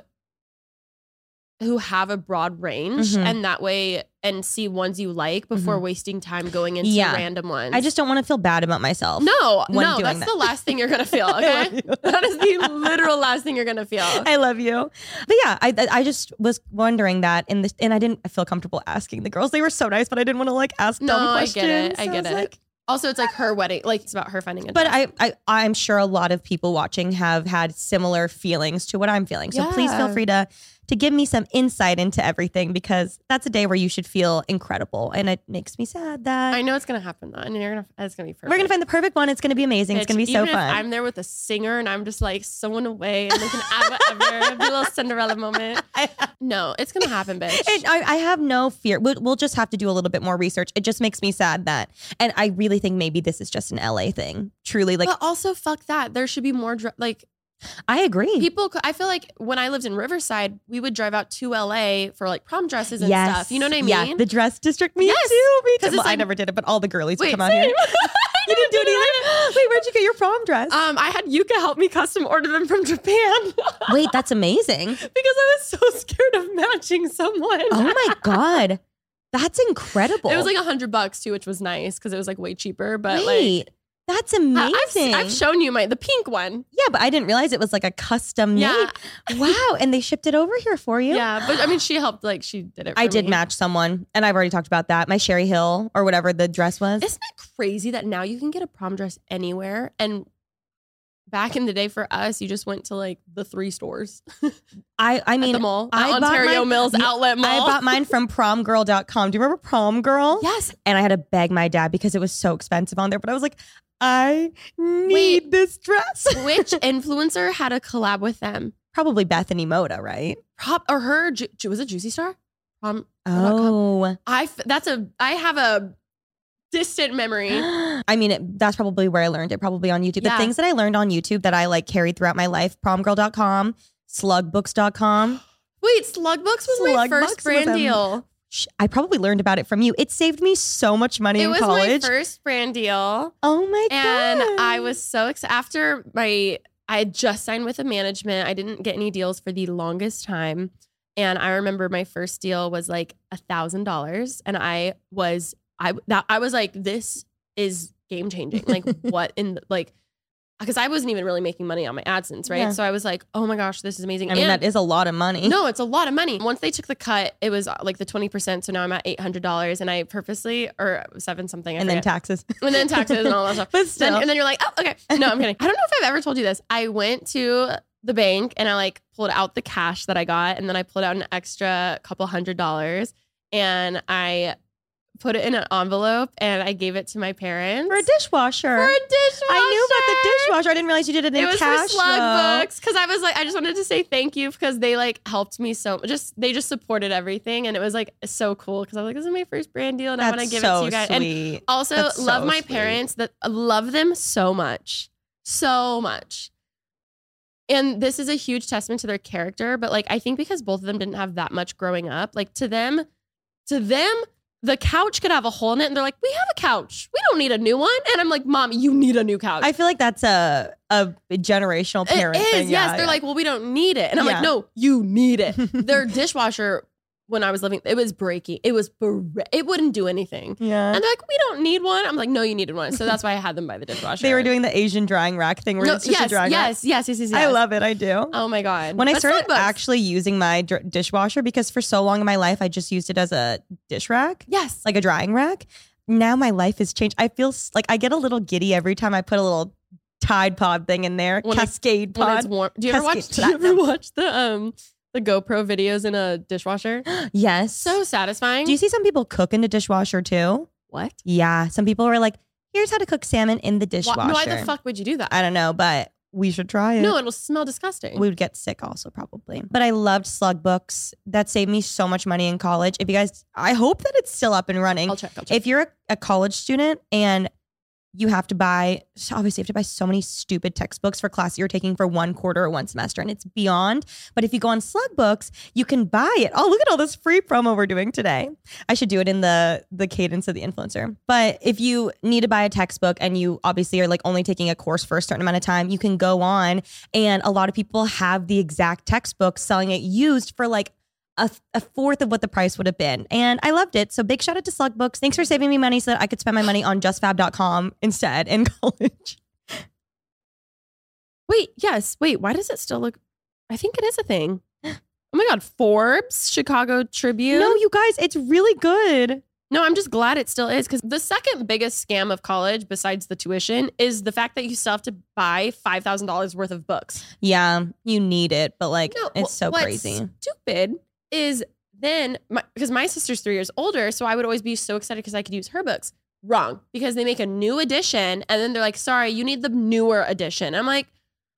have a broad range and that way and see ones you like before wasting time going into random ones. I just don't want to feel bad about myself. No, that's the last thing you're going to feel, okay? That is the literal last thing you're going to feel. I love you. But yeah, I just was wondering that and I didn't feel comfortable asking the girls. They were so nice, but I didn't want to like ask dumb questions. I get it. Like, also, it's like her wedding. Like it's about her finding a dress. But I'm sure a lot of people watching have had similar feelings to what I'm feeling. So please feel free to give me some insight into everything because that's a day where you should feel incredible. And it makes me sad that I know it's going to happen though. And it's going to be perfect. We're going to find the perfect one. It's going to be amazing. It's going to be so fun. I'm there with a singer and I'm just like sewing away and they can add whatever. It'll be a little Cinderella moment. No, it's going to happen, bitch. I have no fear. We'll just have to do a little bit more research. It just makes me sad that, and I really think maybe this is just an LA thing. Truly, like. But also, fuck that. There should be more I agree. I feel like when I lived in Riverside, we would drive out to LA for like prom dresses and stuff. You know what I mean? Yeah, the dress district. Me too. Well, I never did it, but all the girlies would come out here. You didn't do it either? Wait, where'd you get your prom dress? I had Yuka help me custom order them from Japan. Wait, that's amazing. Because I was so scared of matching someone. Oh my God. That's incredible. It was like $100 too, which was nice because it was like way cheaper. But that's amazing. I've shown you the pink one. Yeah, but I didn't realize it was like a custom made. Wow. And they shipped it over here for you? Yeah, but I mean, she helped, like she did it for I did match someone and I've already talked about that. My Sherry Hill or whatever the dress was. Isn't it crazy that now you can get a prom dress anywhere? And back in the day for us, you just went to like the 3 stores. I mean, at the mall, Ontario Mills Outlet Mall. I bought mine from promgirl.com. Do you remember Prom Girl? Yes. And I had to beg my dad because it was so expensive on there. But I was like, I need this dress. Which influencer had a collab with them? Probably Bethany Moda, right? Or her, was it Juicy Star? Oh. I have a distant memory. I mean, that's probably where I learned it, probably on YouTube. The things that I learned on YouTube that I like carried throughout my life, promgirl.com, slugbooks.com. Wait, Slugbooks was my first brand deal. I probably learned about it from you. It saved me so much money in college. It was my first brand deal. Oh my God. And I was so excited. After I had just signed with a management, I didn't get any deals for the longest time. And I remember my first deal was like $1,000. And I was like, this is game changing. Like what in like, because I wasn't even really making money on my AdSense, right? Yeah. So I was like, oh my gosh, this is amazing. I mean, that is a lot of money. No, it's a lot of money. Once they took the cut, it was like the 20%. So now I'm at $800 and I purposely, or 7 something. And then taxes. And then taxes and all that stuff. But still. And then you're like, oh, okay. No, I'm kidding. I don't know if I've ever told you this. I went to the bank and I like pulled out the cash that I got. And then I pulled out an extra couple $100 and I put it in an envelope and I gave it to my parents. For a dishwasher. I knew about the dishwasher. I didn't realize you did it in cash. It was for Slugbooks because I was like, I just wanted to say thank you because they like helped me so much. They just supported everything and it was like so cool because I was like, this is my first brand deal and I want to give it to you guys. Sweet. And also love my parents, that love them so much. So much. And this is a huge testament to their character. But like, I think because both of them didn't have that much growing up, like to them, the couch could have a hole in it and they're like, we have a couch. We don't need a new one. And I'm like, Mom, you need a new couch. I feel like that's a generational parent thing. It is, yes. They're like, well, we don't need it. And I'm like, no, you need it. Their dishwasher, when I was living, it was breaking. It wouldn't do anything. Yeah. And they're like, we don't need one. I'm like, no, you needed one. So that's why I had them by the dishwasher. They were doing the Asian drying rack thing where it's just a drying rack. Yes. I love it. I do. Oh my God. When I started actually using my dishwasher, because for so long in my life, I just used it as a dish rack. Yes. Like a drying rack. Now my life has changed. I feel like I get a little giddy every time I put a little Tide Pod thing in there. Cascade Pod. When it's warm. Do you ever watch the GoPro videos in a dishwasher? Yes. So satisfying. Do you see some people cook in a dishwasher too? What? Yeah. Some people were like, here's how to cook salmon in the dishwasher. Why the fuck would you do that? I don't know, but we should try it. No, it'll smell disgusting. We would get sick also probably. But I loved Slug Books. That saved me so much money in college. If you guys, I hope that it's still up and running. I'll check. If you're a college student and you have to buy, obviously you have to buy so many stupid textbooks for class you're taking for 1 quarter or 1 semester, and it's beyond. But if you go on Slug Books, you can buy it. Oh, look at all this free promo we're doing today. I should do it in the cadence of the influencer. But if you need to buy a textbook and you obviously are like only taking a course for a certain amount of time, you can go on, and a lot of people have the exact textbook selling it used for like a fourth of what the price would have been. And I loved it. So big shout out to Slug Books. Thanks for saving me money so that I could spend my money on justfab.com instead in college. Wait, why does it still look? I think it is a thing. Oh my God, Forbes, Chicago Tribune. No, you guys, it's really good. No, I'm just glad it still is, because the second biggest scam of college, besides the tuition, is the fact that you still have to buy $5,000 worth of books. Yeah, you need it, but like, it's so what's crazy. Stupid is then, because my sister's 3 years older, so I would always be so excited because I could use her books. Wrong, because they make a new edition, and then they're like, sorry, you need the newer edition. I'm like,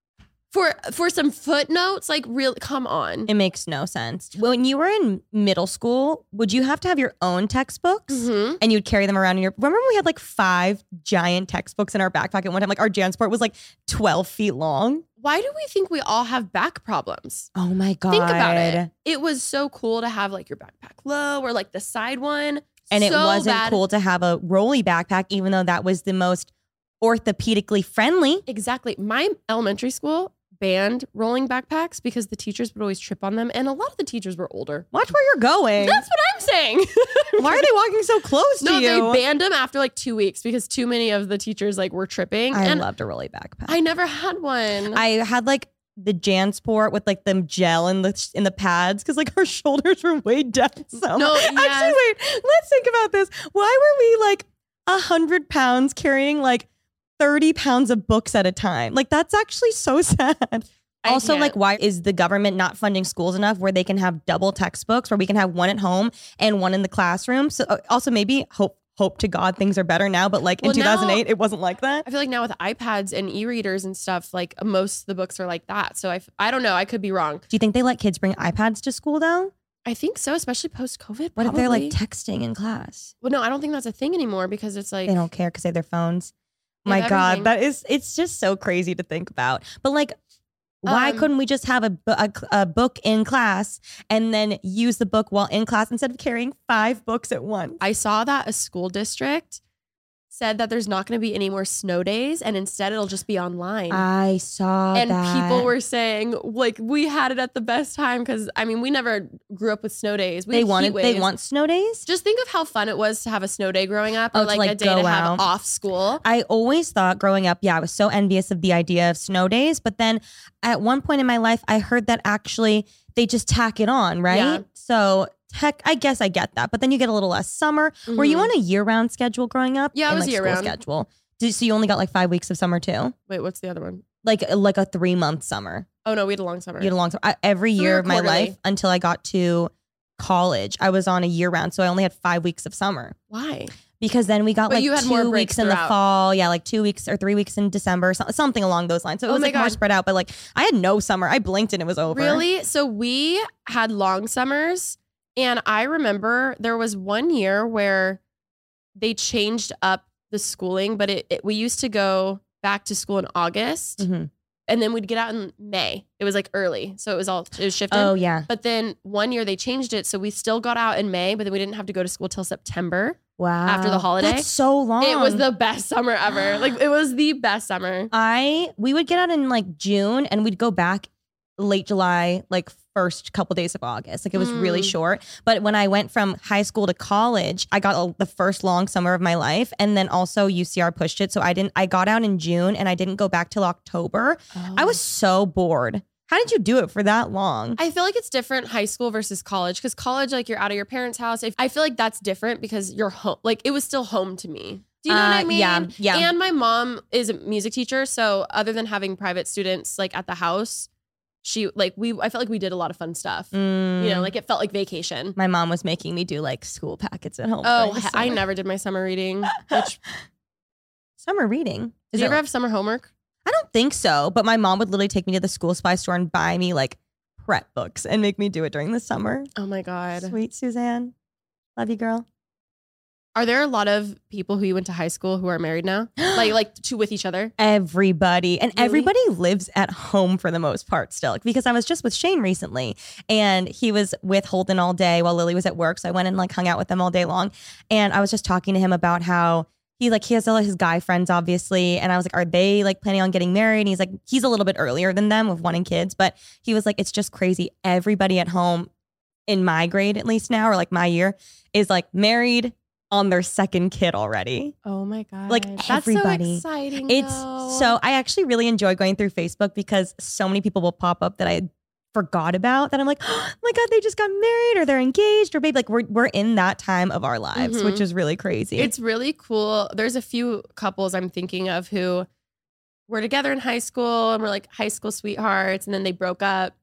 for some footnotes, like, really, come on. It makes no sense. When you were in middle school, would you have to have your own textbooks and you'd carry them around in your, remember when we had like 5 giant textbooks in our backpack at one time? Like our JanSport was like 12 feet long. Why do we think we all have back problems? Oh my God. Think about it. It was so cool to have like your backpack low or like the side one. And so it wasn't bad. cool to have a rolly backpack, even though that was the most orthopedically friendly. Exactly. My elementary school banned rolling backpacks because the teachers would always trip on them, and a lot of the teachers were older. Watch where you're going. That's what I'm saying. Why are they walking so close to you? No, they banned them after like 2 weeks because too many of the teachers like were tripping. I loved a rolly backpack. I never had one. I had like the JanSport with like them gel in the pads because like our shoulders were way down. So no, yes. Actually, wait, let's think about this. Why were we like 100 pounds carrying like 30 pounds of books at a time? Like, that's actually so sad. Also, like, why is the government not funding schools enough where they can have double textbooks, where we can have one at home and one in the classroom? So also maybe hope to God things are better now, but like in 2008, it wasn't like that. I feel like now with iPads and e-readers and stuff, like most of the books are like that. So I don't know. I could be wrong. Do you think they let kids bring iPads to school though? I think so, especially post-COVID. What if they're like texting in class? Well, no, I don't think that's a thing anymore because it's like they don't care because they have their phones. My God, it's just so crazy to think about. But like, why couldn't we just have a book in class and then use the book while in class instead of carrying 5 books at once? I saw that a school district said that there's not going to be any more snow days and instead it'll just be online. I saw and that. And people were saying like we had it at the best time because I mean we never grew up with snow days. They want snow days? Just think of how fun it was to have a snow day growing up or like a day go to have out. off school. I always thought growing up, I was so envious of the idea of snow days. But then at one point in my life, I heard that actually they just tack it on, right? Yeah. So heck, I guess I get that. But then you get a little less summer. Were you on a year-round schedule growing up? Yeah, I was like year-round. Schedule. So you only got like 5 weeks of summer too? Wait, what's the other one? Like a 3-month summer. Oh no, we had a long summer. You had a long summer. Every year of my life until I got to college, I was on a year-round. So I only had 5 weeks of summer. Why? Because then we got But like you had 2 more weeks breaks in the throughout. fall. Yeah, like 2 weeks or 3 weeks in December, something along those lines. So it was my like more God. spread out. But like I had no summer. I blinked and it was over. Really? So we had long summers. And I remember there was one year where they changed up the schooling, but we used to go back to school in August Mm-hmm. and then we'd get out in May. It was like early. So it was shifted. Oh, yeah. But then one year they changed it. So we still got out in May, but then we didn't have to go to school till September. Wow. After the holiday. That's so long. It was the best summer ever. Like it was the best summer. We would get out in like June and we'd go back late July, like first couple days of August. Like it was really short. But when I went from high school to college, I got the first long summer of my life. And then also UCR pushed it. So I got out in June and I didn't go back till October. Oh. I was so bored. How did you do it for that long? I feel like it's different high school versus college because college, like you're out of your parents' house. I feel like that's different because you're home. Like it was still home to me. Do you know what I mean? Yeah. And my mom is a music teacher. So other than having private students like at the house, I felt like we did a lot of fun stuff. You know, like it felt like vacation. My mom was making me do like school packets at home. Oh, I never did my summer reading. Summer reading? Did you ever have summer homework? I don't think so, but my mom would literally take me to the school supply store and buy me like prep books and make me do it during the summer. Oh my God. Sweet Suzanne. Love you, girl. Are there a lot of people who you went to high school who are married now? with each other? Everybody. And Really? everybody lives at home for the most part still. Because I was just with Shane recently and he was with Holden all day while Lily was at work. So I went and like hung out with them all day long. And I was just talking to him about how he has all of his guy friends, obviously. And I was like, are they like planning on getting married? And he's like, he's a little bit earlier than them with wanting kids. But he was like, it's just crazy. Everybody at home in my grade, at least now, or like my year, is like married on their second kid already. Oh my God. Like everybody. That's so exciting. So I actually really enjoy going through Facebook because so many people will pop up that I forgot about that I'm like, oh my God, they just got married or they're engaged or babe. Like we're in that time of our lives, which is really crazy. It's really cool. There's a few couples I'm thinking of who were together in high school and were like high school sweethearts. And then they broke up,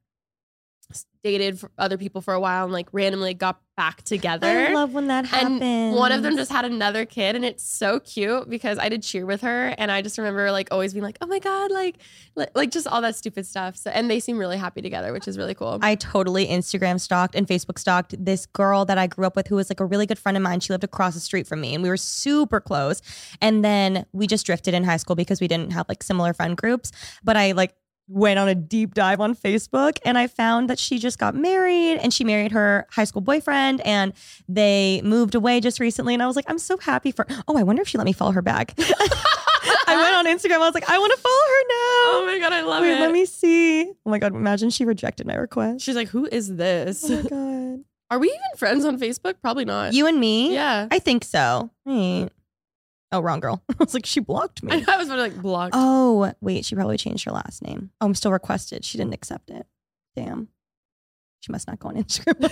dated for other people for a while and like randomly got back together. I love when that happens. And one of them just had another kid and it's so cute because I did cheer with her and I just remember like always being like, oh my God, like just all that stupid stuff. So, and they seem really happy together, which is really cool. I totally Instagram stalked and Facebook stalked this girl that I grew up with who was like a really good friend of mine. She lived across the street from me and we were super close. And then we just drifted in high school because we didn't have like similar friend groups. But I like went on a deep dive on Facebook and I found that she just got married and she married her high school boyfriend and they moved away just recently. And I was like, I'm so happy for, I wonder if she let me follow her back. I went on Instagram. I was like, I want to follow her now. Oh my God, I love it. Let me see. Oh my God, imagine she rejected my request. She's like, who is this? Oh my God. Are we even friends on Facebook? Probably not. You and me? Yeah. I think so. Oh, wrong girl. I was like, she blocked me. I was like, blocked. Oh, wait, she probably changed her last name. Oh, I'm still requested. She didn't accept it. Damn. She must not go on Instagram.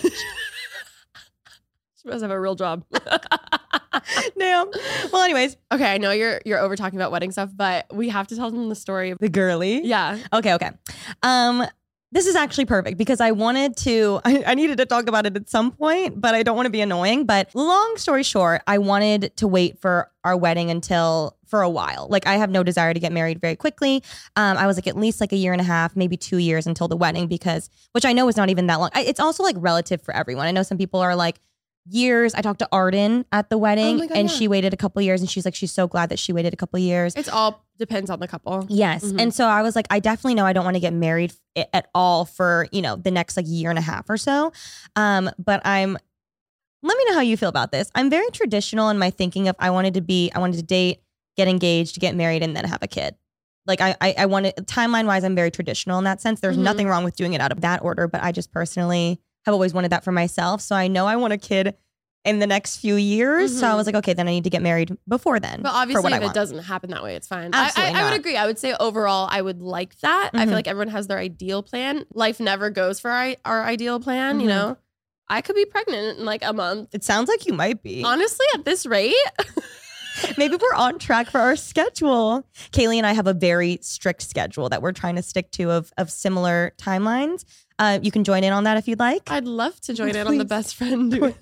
She must have a real job. Damn. Well, anyways. Okay, I know you're over talking about wedding stuff, but we have to tell them the story of the girly. Yeah. Okay. This is actually perfect because I wanted to, I needed to talk about it at some point, but I don't want to be annoying. But long story short, I wanted to wait for our wedding for a while. Like I have no desire to get married very quickly. I was like at least like a year and a half, maybe 2 years until the wedding which I know is not even that long. It's also like relative for everyone. I know some people are like years. I talked to Arden at the wedding she waited a couple years and she's like, she's so glad that she waited a couple years. It's all depends on the couple. Yes. Mm-hmm. And so I was like, I definitely know I don't want to get married at all for, the next like year and a half or so. But let me know how you feel about this. I'm very traditional in my thinking of I wanted to date, get engaged, get married, and then have a kid. Like I wanted, timeline wise, I'm very traditional in that sense. There's nothing wrong with doing it out of that order, but I just personally have always wanted that for myself. So I know I want a kid in the next few years. So I was like, okay, then I need to get married before then. But obviously if it doesn't happen that way, it's fine. Absolutely I would agree. I would say overall, I would like that. I feel like everyone has their ideal plan. Life never goes for our ideal plan, you know? I could be pregnant in like a month. It sounds like you might be. Honestly, at this rate. Maybe we're on track for our schedule. Kaylee and I have a very strict schedule that we're trying to stick to of similar timelines. You can join in on that if you'd like. I'd love to join in on the best friend trio.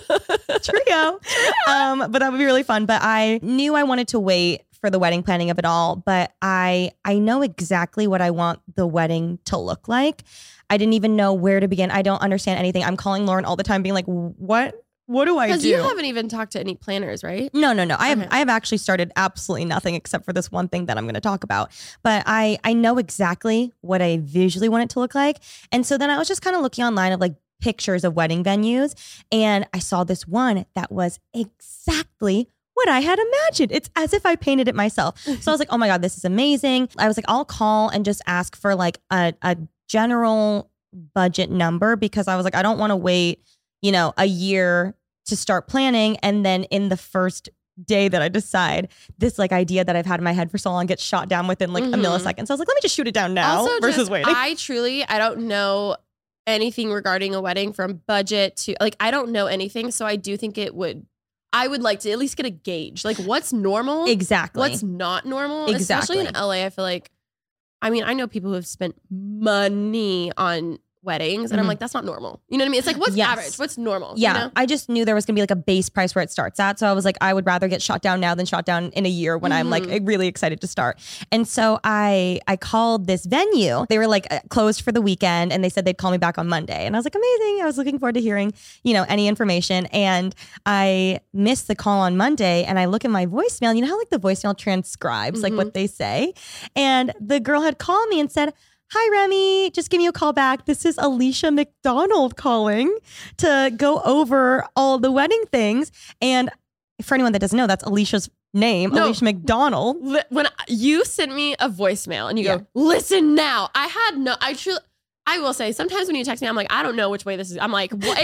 But that would be really fun. But I knew I wanted to wait for the wedding planning of it all. But I know exactly what I want the wedding to look like. I didn't even know where to begin. I don't understand anything. I'm calling Lauren all the time being like, what do I do? Because you haven't even talked to any planners, right? No. I have actually started absolutely nothing except for this one thing that I'm going to talk about. But I know exactly what I visually want it to look like. And so then I was just kind of looking online of like pictures of wedding venues. And I saw this one that was exactly what I had imagined. It's as if I painted it myself. So I was like, oh my God, this is amazing. I was like, I'll call and just ask for like a general budget number because I was like, I don't want to wait a year to start planning. And then in the first day that I decide this like idea that I've had in my head for so long gets shot down within like a millisecond. So I was like, let me just shoot it down now also versus waiting. I don't know anything regarding a wedding from budget to like, I don't know anything. So I do think I would like to at least get a gauge. Like what's normal? Exactly. What's not normal? Exactly. Especially in LA, I feel like I mean, I know people who have spent money on weddings and I'm like, that's not normal. You know what I mean? It's like, what's average? What's normal? Yeah. You know? I just knew there was going to be like a base price where it starts at. So I was like, I would rather get shot down now than shot down in a year when I'm like really excited to start. And so I called this venue. They were like closed for the weekend and they said they'd call me back on Monday. And I was like, amazing. I was looking forward to hearing, any information. And I missed the call on Monday and I look at my voicemail. And you know how like the voicemail transcribes like what they say? And the girl had called me and said, hi, Remy, just give me a call back. This is Alicia McDonald calling to go over all the wedding things. And for anyone that doesn't know, that's Alicia's name, Alicia McDonald. When you sent me a voicemail and you go, listen now, I will say, sometimes when you text me, I'm like, I don't know which way this is. I'm like, well,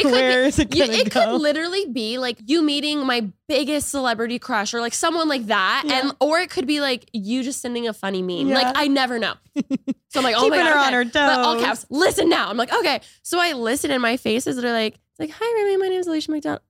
it could literally be like you meeting my biggest celebrity crush or like someone like that. And or it could be like you just sending a funny meme. Yeah. Like I never know. So I'm like, oh Keeping my God. her on her toes. But all caps, listen now. I'm like, okay. So I listen and my face is literally like, it's like, hi Remy, my name is Alicia McDonald.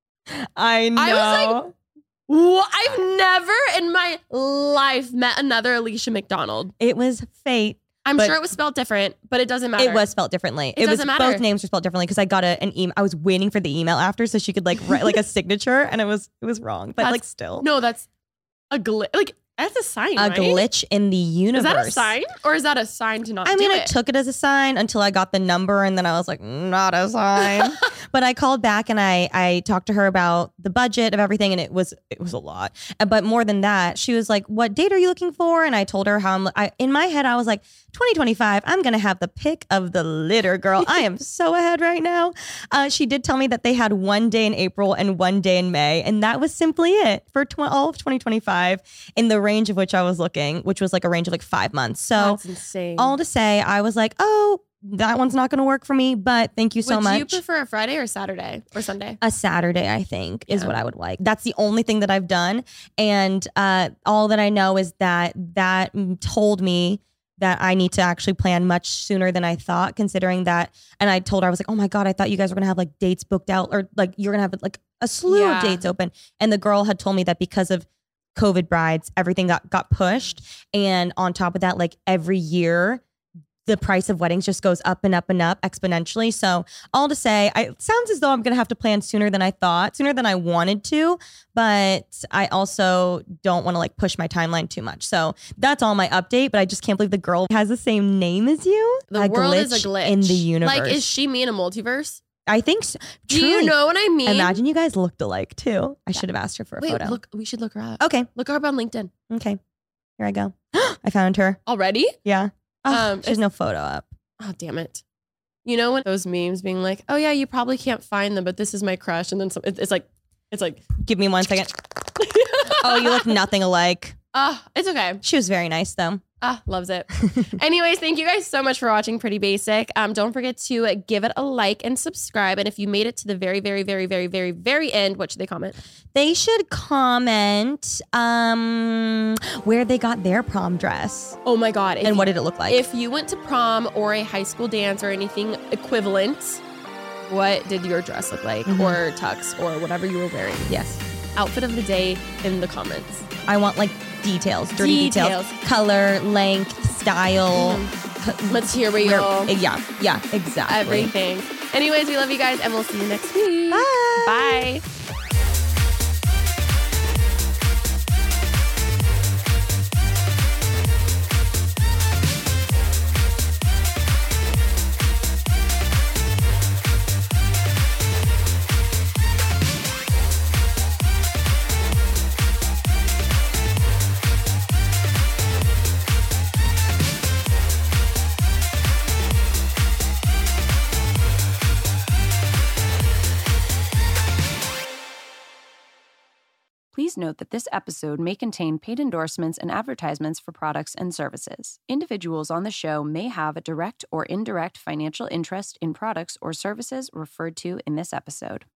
I know. I was like, what? I've never in my life met another Alicia McDonald. It was fate. I'm sure it was spelled different, but it doesn't matter. It was spelled differently. It doesn't matter. Both names were spelled differently because I got an email. I was waiting for the email after so she could like write like a signature, and it was wrong. But like still, no, that's a glitch. Like that's a sign. A glitch in the universe. Is that a sign, or is that a sign to not? I mean, I took it as a sign until I got the number, and then I was like, not a sign. But I called back and I talked to her about the budget of everything, and it was a lot. But more than that, she was like, "What date are you looking for?" And I told her how in my head I was like, 2025, I'm gonna have the pick of the litter, girl. I am so ahead right now. She did tell me that they had one day in April and one day in May, and that was simply it for all of 2025 in the range of which I was looking, which was like a range of like 5 months. So that's insane. All to say, I was like, oh, that one's not going to work for me, but thank you so much. Would you prefer a Friday or Saturday or Sunday? A Saturday, I think, is what I would like. That's the only thing that I've done. And all that I know is that told me that I need to actually plan much sooner than I thought, considering that. And I told her, I was like, oh my God, I thought you guys were going to have like dates booked out or like you're going to have like a slew of dates open. And the girl had told me that because of COVID brides, everything got pushed. And on top of that, like every year, the price of weddings just goes up and up and up exponentially. So all to say, it sounds as though I'm going to have to plan sooner than I thought, sooner than I wanted to, but I also don't want to like push my timeline too much. So that's all my update, but I just can't believe the girl has the same name as you. The world is a glitch. In the universe. Like, is she me in a multiverse? I think so. Do you know what I mean? Imagine you guys looked alike too. I should have asked her for a photo. Look, we should look her up. Okay. Look her up on LinkedIn. Okay. Here I go. I found her. Already? Yeah. There's no photo up. Oh, damn it. You know when those memes being like, oh yeah, you probably can't find them, but this is my crush. And then it's like, give me 1 second. Oh, you look nothing alike. It's okay. She was very nice though. Loves it. Anyways, thank you guys so much for watching Pretty Basic. Don't forget to give it a like and subscribe. And if you made it to the very, very, very, very, very, very end, what should they comment? They should comment where they got their prom dress. Oh my God. And what did it look like? If you went to prom or a high school dance or anything equivalent, what did your dress look like? Or tux or whatever you were wearing? Yes. Outfit of the day in the comments. I want like details, dirty details. Color, length, style, material. Yeah, exactly. Everything. Anyways, we love you guys and we'll see you next week. Bye. Bye. Please note that this episode may contain paid endorsements and advertisements for products and services. Individuals on the show may have a direct or indirect financial interest in products or services referred to in this episode.